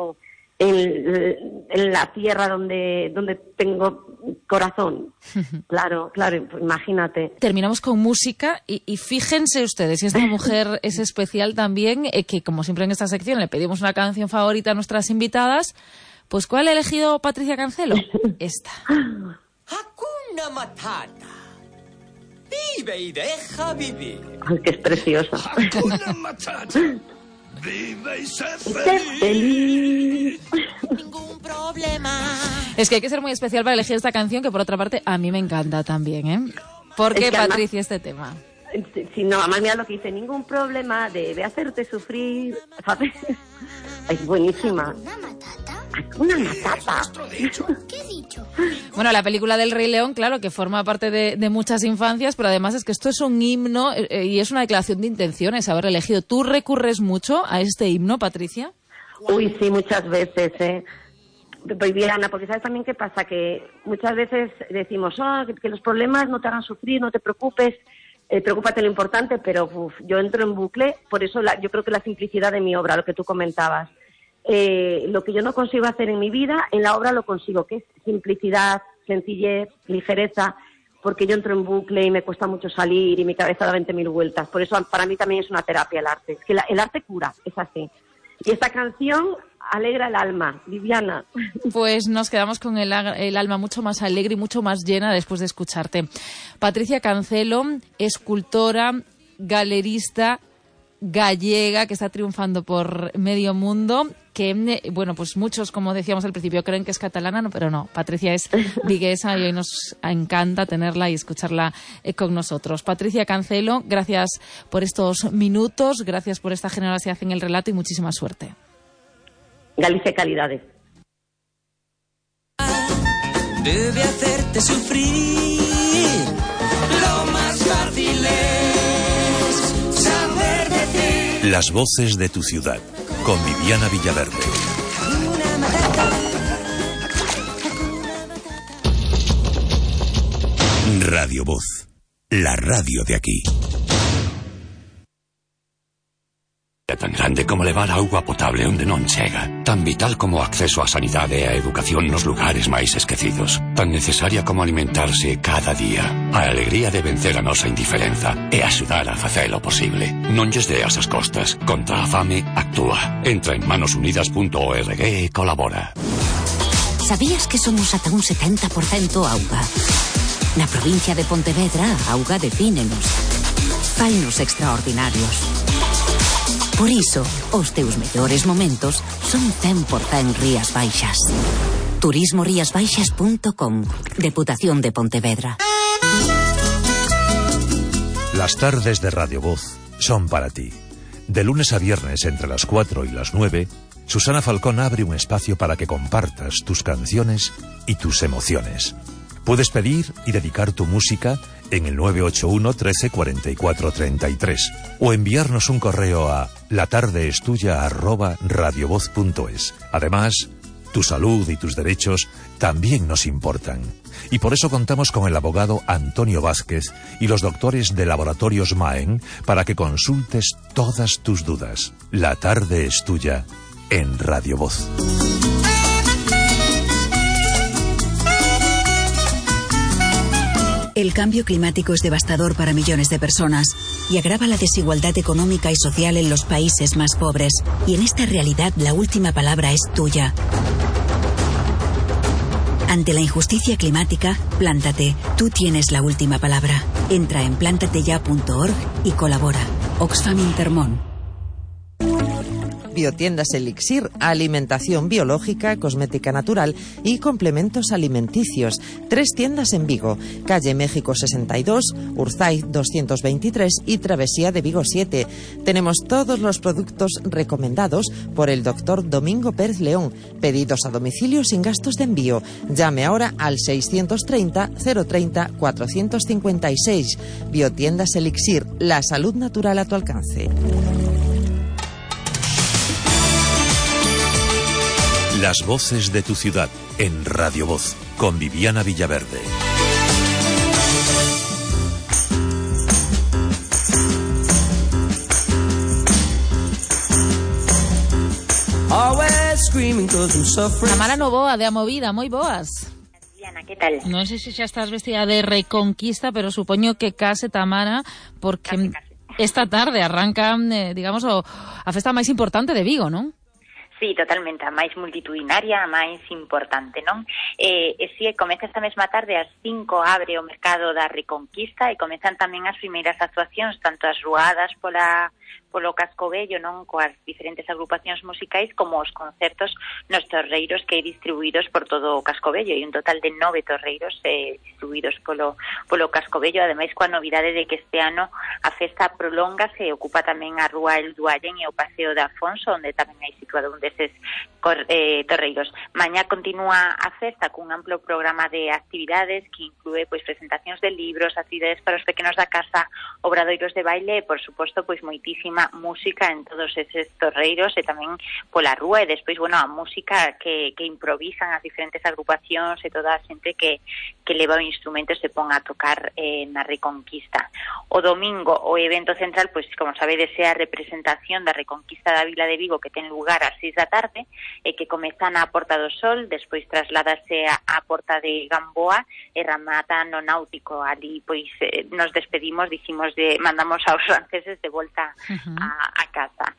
Speaker 5: en la tierra donde tengo corazón. Claro, pues imagínate.
Speaker 2: Terminamos con música y fíjense ustedes, y esta mujer es especial también, que como siempre en esta sección le pedimos una canción favorita a nuestras invitadas. Pues ¿cuál ha elegido Patricia Cancelo? Esta.
Speaker 6: Hakuna Matata. Vive y deja vivir.
Speaker 5: Ay, que es preciosa.
Speaker 6: Hakuna Matata. Vive y sé
Speaker 5: feliz.
Speaker 6: Ningún problema.
Speaker 2: Es que hay que ser muy especial para elegir esta canción, que por otra parte a mí me encanta también, ¿eh? ¿Por qué, Patricia, este tema?
Speaker 5: Si no, además mira lo que dice, ningún problema debe hacerte sufrir, ¿sabes? Es buenísima. ¿Una matata?
Speaker 7: ¿Qué he dicho?
Speaker 2: Bueno, la película del Rey León, claro, que forma parte de muchas infancias, pero además es que esto es un himno y es una declaración de intenciones haber elegido. ¿Tú recurres mucho a este himno, Patricia?
Speaker 5: Uy, sí, muchas veces, Viviana, porque ¿sabes también qué pasa? Que muchas veces decimos, que los problemas no te hagan sufrir, no te preocupes, preocúpate lo importante, pero yo entro en bucle, por eso yo creo que la simplicidad de mi obra, lo que tú comentabas, lo que yo no consigo hacer en mi vida, en la obra lo consigo, que es simplicidad, sencillez, ligereza, porque yo entro en bucle y me cuesta mucho salir y mi cabeza da 20.000 vueltas. Por eso para mí también es una terapia el arte. Es que el arte cura, es así. Y esta canción alegra el alma, Viviana.
Speaker 2: Pues nos quedamos con el alma mucho más alegre y mucho más llena después de escucharte. Patricia Cancelo, escultora, galerista gallega que está triunfando por medio mundo, que, bueno, pues muchos, como decíamos al principio, creen que es catalana, pero no, Patricia es viguesa y hoy nos encanta tenerla y escucharla con nosotros. Patricia Cancelo, gracias por estos minutos, gracias por esta generosidad en el relato y muchísima suerte.
Speaker 5: Galicia Calidades.
Speaker 6: Debe hacerte sufrir. Lo más fácil es saber decir.
Speaker 3: Las voces de tu ciudad, con Viviana Villaverde.
Speaker 6: Hakuna Matata.
Speaker 3: Radio Voz, la radio de aquí.
Speaker 8: Tan grande como levar auga potable onde non chega, tan vital como o acceso á sanidade e á educación nos lugares máis esquecidos, tan necesaria como alimentarse cada día. A alegría de vencer a nosa indiferenza e axudar a facelo posible. Non lles deas as costas. Contra a fame, actúa. Entra en manosunidas.org e colabora.
Speaker 4: Sabías que somos ata un 70% auga? Na provincia de Pontevedra, auga defínenos. Fainos extraordinarios. Por iso, os teus mellores momentos son 100% Rías Baixas. turismoriasbaixas.com. Deputación de Pontevedra.
Speaker 3: Las tardes de Radio Voz son para ti. De lunes a viernes entre las 4 y las 9, Susana Falcón abre un espacio para que compartas tus canciones y tus emociones. Puedes pedir y dedicar tu música en el 981 13 44 33 o enviarnos un correo a latardeestuya@radiovoz.es. Además, tu salud y tus derechos también nos importan. Y por eso contamos con el abogado Antonio Vázquez y los doctores de Laboratorios Maen para que consultes todas tus dudas. La tarde es tuya en Radio Voz.
Speaker 7: El cambio climático es devastador para millones de personas y agrava la desigualdad económica y social en los países más pobres. Y en esta realidad la última palabra es tuya. Ante la injusticia climática, plántate. Tú tienes la última palabra. Entra en plantateya.org y colabora. Oxfam Intermón.
Speaker 9: Biotiendas Elixir, alimentación biológica, cosmética natural y complementos alimenticios. 3 tiendas en Vigo, calle México 62, Urzaiz 223 y Travesía de Vigo 7. Tenemos todos los productos recomendados por el doctor Domingo Pérez León. Pedidos a domicilio sin gastos de envío. Llame ahora al 630 030 456. Biotiendas Elixir, la salud natural a tu alcance.
Speaker 3: Las voces de tu ciudad en Radio Voz con Viviana Villaverde.
Speaker 2: Tamara Novoa, de Amovida, moi boas.
Speaker 10: Viviana, que tal?
Speaker 2: Non sei se xa estás vestida de Reconquista, pero supoño que case, Tamara, porque case. Esta tarde arranca, digamos, a festa máis importante de Vigo, non?
Speaker 10: Sí, totalmente, a máis multitudinaria, a máis importante, non? E si comeza esta mesma tarde, ás 5 abre o mercado da Reconquista e comezan tamén as primeiras actuacións, tanto as ruadas polo Casco Vello, non, coas diferentes agrupacións musicais, como os concertos nos torreiros que hai distribuídos por todo o Casco Vello. Hai un total de 9 torreiros distribuídos polo Casco Vello, ademais coa novidade de que este ano a festa prolóngase e ocupa tamén a Rúa El Duallen e o Paseo de Afonso, onde tamén hai situado un deses torreiros. Mañá continúa a festa cun amplo programa de actividades que inclúe pois presentacións de libros, actividades para os pequenos da casa, obradoiros de baile e, por suposto, pois moitísima música en todos eses torreiros e tamén pola rúa, e despois, bueno, a música que improvisan as diferentes agrupacións e toda a xente que leva o instrumento se pon a tocar na Reconquista. O domingo o evento central, pois como sabedes, é a representación da Reconquista da Vila de Vigo, que ten lugar ás 6 da tarde e que comeza na Porta do Sol, despois trasládase á Porta de Gamboa e remata no Náutico. Ali pois nos despedimos, mandamos aos franceses de volta a casa.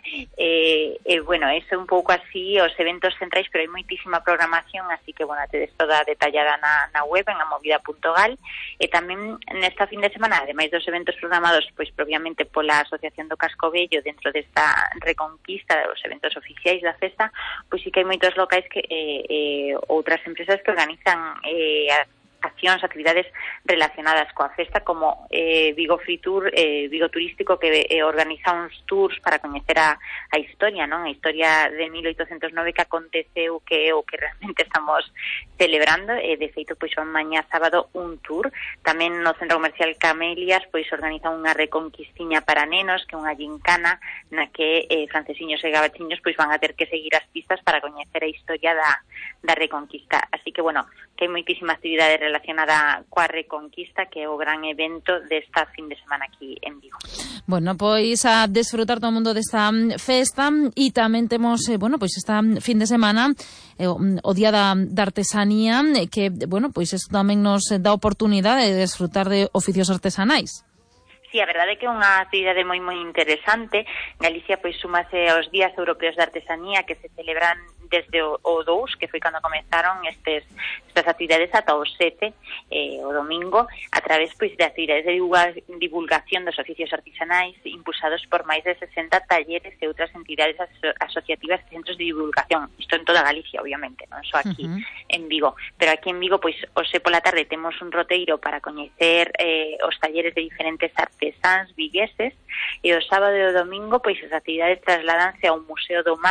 Speaker 10: Bueno, eso un pouco así os eventos centrais, pero hai moitísima programación, así que, bueno, tedes toda detallada na web, en amovida.gal, e tamén nesta fin de semana, ademais dos eventos programados, pois propiamente pola Asociación do Casco Vello dentro desta Reconquista, os eventos oficiais da festa, pois sí que hai moitos locais que outras empresas que organizan accións, actividades relacionadas coa festa, como Vigo Free Tour, Vigo Turístico, que organiza uns tours para coñecer a historia, non? A historia de 1809 que aconteceu, que é o que realmente estamos celebrando, e de feito, pois, mañá sábado un tour. Tamén no Centro Comercial Camelias, pois, organiza unha reconquistiña para nenos, que é unha gincana na que francesiños e gabachiños, pois, van a ter que seguir as pistas para coñecer a historia da Reconquista. Así que, bueno, que hai moitísima actividade relacionada coa Reconquista, que é o gran evento desta fin de semana aquí en Vigo.
Speaker 2: Bueno, pois a desfrutar todo o mundo desta festa, e tamén temos, bueno, pois esta fin de semana o Día da Artesanía, que, bueno, pois isto tamén nos dá oportunidade de desfrutar de oficios artesanais.
Speaker 10: Sí, a verdade é que é unha actividade moi interesante. Galicia pois súmase aos Días Europeos de Artesanía, que se celebran desde o 2, que foi cando comenzaron estas actividades, ata o 7, o domingo, a través pois de actividades de divulgación dos oficios artesanais impulsados por máis de 60 talleres e outras entidades asociativas e centros de divulgación. Isto en toda Galicia, obviamente, non só aquí en Vigo. Pero aquí en Vigo, pois, hoxe pola tarde temos un roteiro para coñecer os talleres de diferentes artesáns vigueses, e o sábado e o domingo, pois, as actividades trasladanse ao Museo do Mar,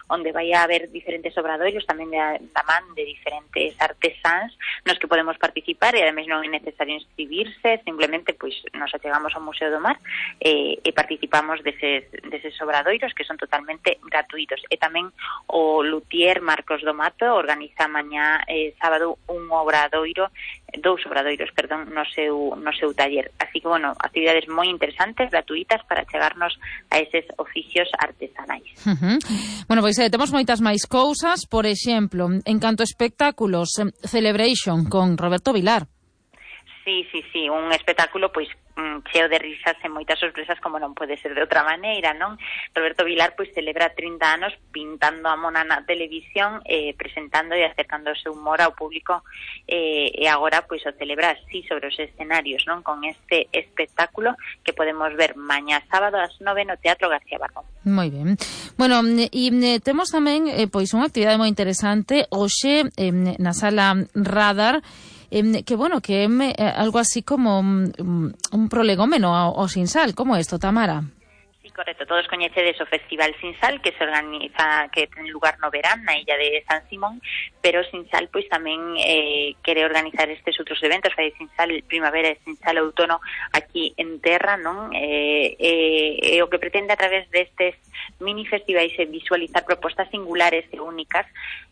Speaker 10: onde vai a haber diferentes obradoiros tamén da man de diferentes artesáns nos que podemos participar, e ademais non é necesario inscribirse, simplemente pois nos achegamos ao Museo do Mar e participamos deses obradoiros que son totalmente gratuitos. E tamén o luthier Marcos do Mato organiza mañá sábado dous obradoiros, no seu taller. Así que, bueno, actividades moi interesantes, gratuitas, para chegarnos a eses oficios artesanais.
Speaker 2: Bueno, pois temos moitas máis cousas, por exemplo, en canto a espectáculos, Celebration con Roberto Vilar.
Speaker 10: Sí, un espectáculo pois cheo de risas e moitas sorpresas, como non pode ser de outra maneira, non? Roberto Vilar pois celebra 30 anos pintando a mona na televisión, presentando e acercando o seu humor ao público, e agora pois o celebra así sobre os escenarios, non? Con este espectáculo que podemos ver mañá sábado ás 9 no Teatro García Barrón.
Speaker 2: Moi ben. Bueno, e temos tamén pois unha actividade moi interesante hoxe na Sala Radar, que bueno, que é algo así como un prolegómeno ao Sinsal. Como é isto, Tamara?
Speaker 10: Sí, correcto. Todos coñecedes o Festival Sinsal, que se organiza, que ten lugar no verán na illa de San Simón, pero Sinsal pois tamén quere organizar estes outros eventos, fai Sinsal Primavera e Sinsal Outono aquí en terra, non? E o que pretende a través destes mini festivais é visualizar propostas singulares e únicas,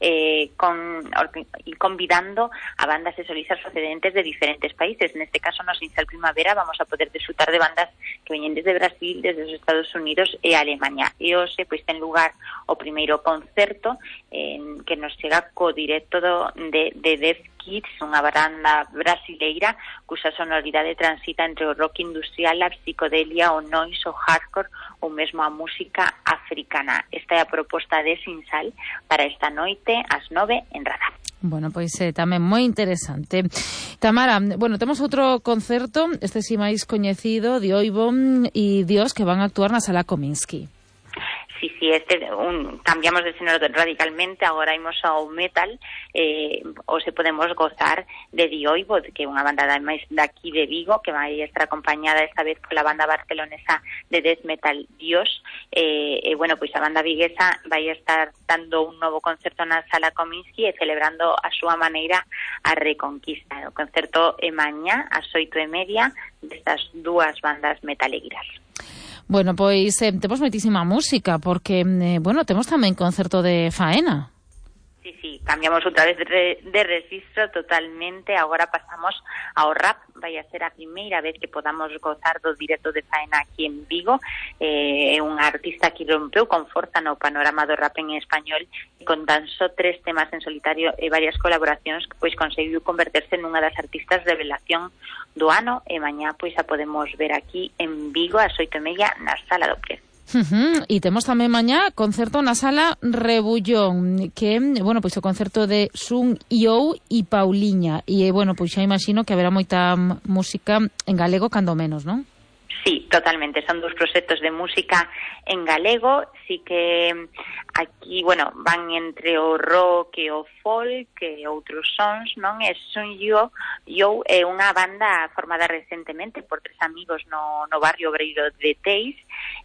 Speaker 10: convidando a bandas e solistas procedentes de diferentes países. Neste caso, no Sinsal Primavera vamos a poder disfrutar de bandas que veñen desde Brasil, desde os Estados Unidos e Alemania. E hoxe pois ten lugar o primeiro concerto que nos chega co directo de Dev Kids, unha banda brasileira cuxa sonoridade transita entre o rock industrial, a psicodelia, o noise, o hardcore ou mesmo a música africana. Esta é a proposta de Sinsal para esta noite ás 9 en Radar.
Speaker 2: Bueno, pois tamén moi interesante. Tamara, bueno, temos outro concerto, este si máis coñecido, de Oibo e Dios, que van a actuar na Sala Kominsky.
Speaker 10: Sí, cambiamos de xénero radicalmente, agora imos ao metal, ou se podemos gozar de Dioibo, que é unha banda máis daqui de Vigo, que vai estar acompañada esta vez pola banda barcelonesa de death metal Dios, e bueno, pois a banda viguesa vai estar dando un novo concerto na Sala Kominsky e celebrando a súa maneira a Reconquista. O concerto é mañá ás 8:30 destas dúas bandas metalegras.
Speaker 2: Bueno, pois temos moitísima música, porque, bueno, temos tamén concerto de faena.
Speaker 10: Sí, cambiamos outra vez de registro totalmente, agora pasamos ao rap, vai a ser a primeira vez que podamos gozar do directo de faena aquí en Vigo. É unha artista que rompeu con forza no panorama do rap en español, e con tan só 3 temas en solitario e varias colaboracións, pois conseguiu converterse nunha das artistas revelación do ano, e mañá pois a podemos ver aquí en Vigo ás 8:30 na Sala do Pres.
Speaker 2: E temos tamén mañá concerto na Sala Rebullón, que, bueno, pois o concerto de Sun Yo e Pauliña, e, bueno, pois xa imagino que haberá moita música en galego, cando menos, non?
Speaker 10: Sí, totalmente, son dous proxectos de música en galego, sí que aquí, bueno, van entre o rock e o folk e outros sons, non? E Sun Yo é unha banda formada recentemente por 3 amigos no barrio obreiro de Teis,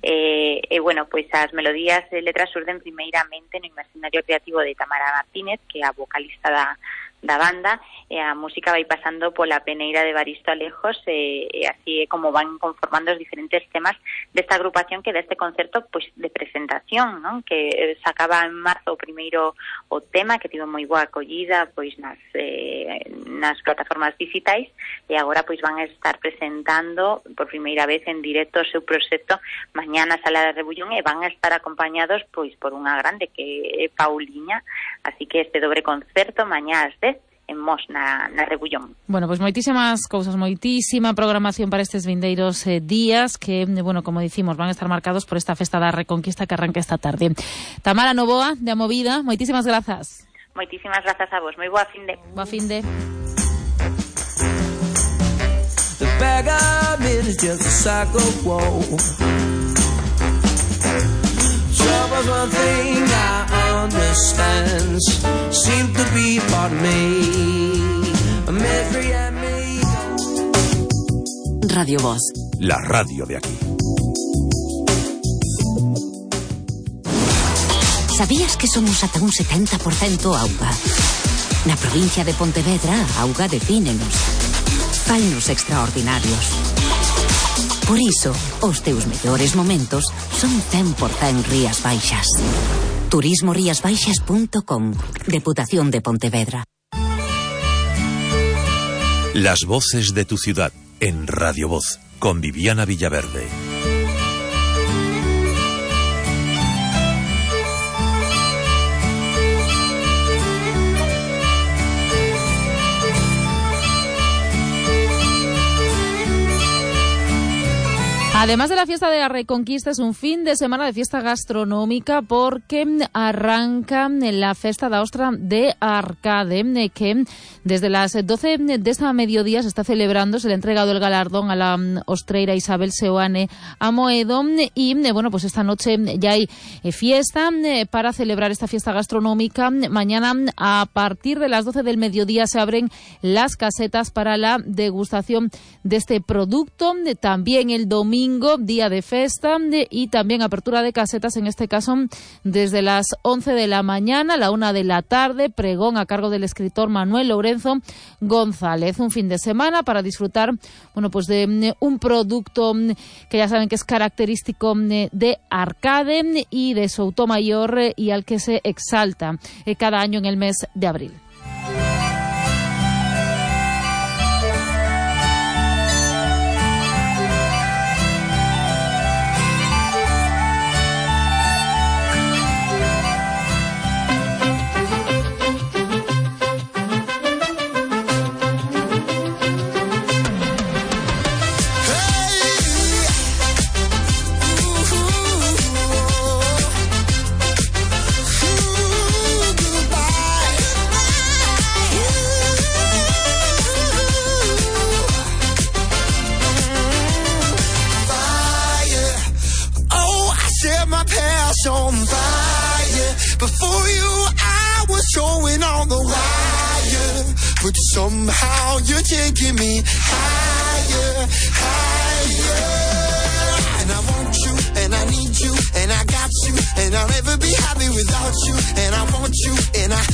Speaker 10: e bueno, pois as melodías e letras surden primeiramente no imaginario creativo de Tamara Martínez, que é a vocalista da banda, e a música vai pasando pola peneira de Baristo Alejos, e así é como van conformando os diferentes temas desta agrupación, que deste concerto pois de presentación, non? Que sacaba en marzo o primeiro o tema, que tivo moi boa acollida pois nas plataformas digitais, e agora pois van a estar presentando por primeira vez en directo o seu proxecto mañá na Sala de Rebullón, e van a estar acompañados pois por unha grande que é Pauliña, así que este dobre concerto mañá ás 10 en Mos, na Rebullón.
Speaker 2: Bueno, pois moitísimas cousas, moitísima programación para estes vindeiros días que, bueno, como dicimos, van a estar marcados por esta festa da Reconquista que arranca esta tarde. Tamara Novoa, de A Movida, moitísimas grazas.
Speaker 10: Moitísimas grazas a vos, moi boa finde.
Speaker 2: Boa finde.
Speaker 11: The pyramid is just a cycle wall. Trouble's one thing I understand, seem to be part of me. Misery and me.
Speaker 4: Radio Voz.
Speaker 3: La radio de aquí.
Speaker 4: Sabías que somos ata un 70% auga? Na provincia de Pontevedra, a auga defínenos. Fainos extraordinarios. Por iso, os teus mellores momentos son 100% Rías Baixas. turismoriasbaixas.com. Deputación de Pontevedra.
Speaker 3: Las voces de tu ciudad en Radio Voz con Viviana Villaverde.
Speaker 2: Además de la fiesta de la Reconquista, es un fin de semana de fiesta gastronómica porque arranca la Festa da Ostra de Arcade, que desde las 12 de esta mediodía se está celebrando. Se le ha entregado el galardón a la ostreira Isabel Seoane Amoedo y, bueno, pues esta noche ya hay fiesta para celebrar esta fiesta gastronómica. Mañana, a partir de las 12 del mediodía, se abren las casetas para la degustación de este producto. También el domingo, día de festa, y también apertura de casetas, en este caso desde las 11 de la mañana a la 1 de la tarde, pregón a cargo del escritor Manuel Lourenzo González. Un fin de semana para disfrutar, bueno, pues de un producto que ya saben que es característico de Arcade y de Soutomayor y al que se exalta cada año en el mes de abril.
Speaker 11: On fire. Before you, I was showing on the wire, but somehow you're taking me higher, higher. And I want you, and I need you, and I got you, and I'll never be happy without you. And I want you, and I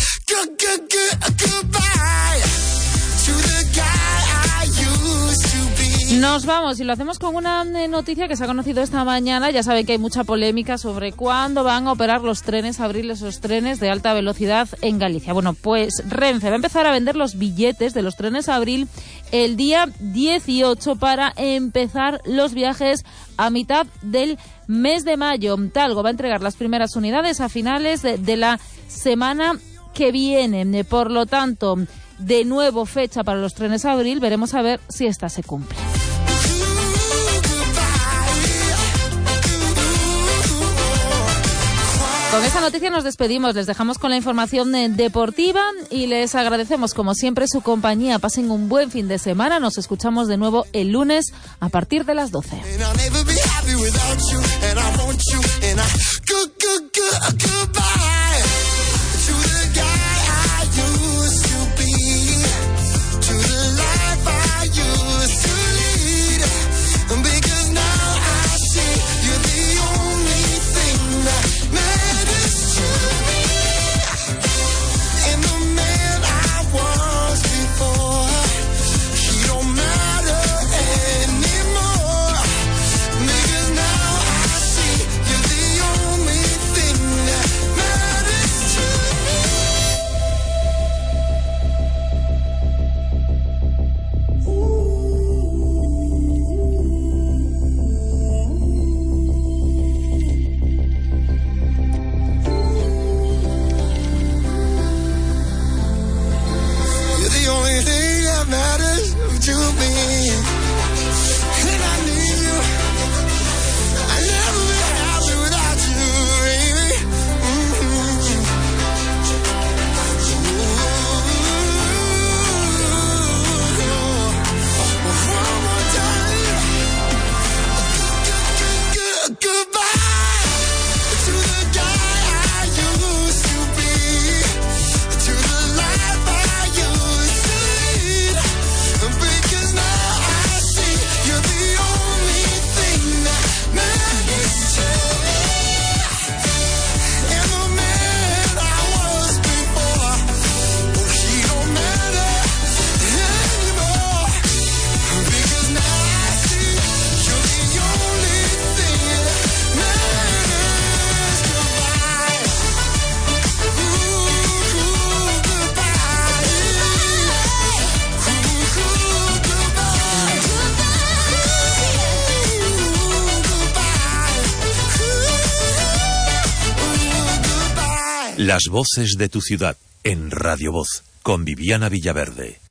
Speaker 11: goodbye to the guy I used to be.
Speaker 2: Nos vamos y lo hacemos con una noticia que se ha conocido esta mañana. Ya saben que hay mucha polémica sobre cuándo van a operar los trenes Abril, esos trenes de alta velocidad en Galicia. Bueno, pues Renfe va a empezar a vender los billetes de los trenes Abril el día 18 para empezar los viajes a mitad del mes de mayo. Talgo va a entregar las primeras unidades a finales de la semana que viene. Por lo tanto, de nuevo fecha para los trenes Abril. Veremos a ver si esta se cumple. Con esta noticia nos despedimos, les dejamos con la información deportiva y les agradecemos como siempre su compañía. Pasen un buen fin de semana, nos escuchamos de nuevo el lunes a partir de las 12.
Speaker 3: Las voces de tu ciudad en Radio Voz con Viviana Villaverde.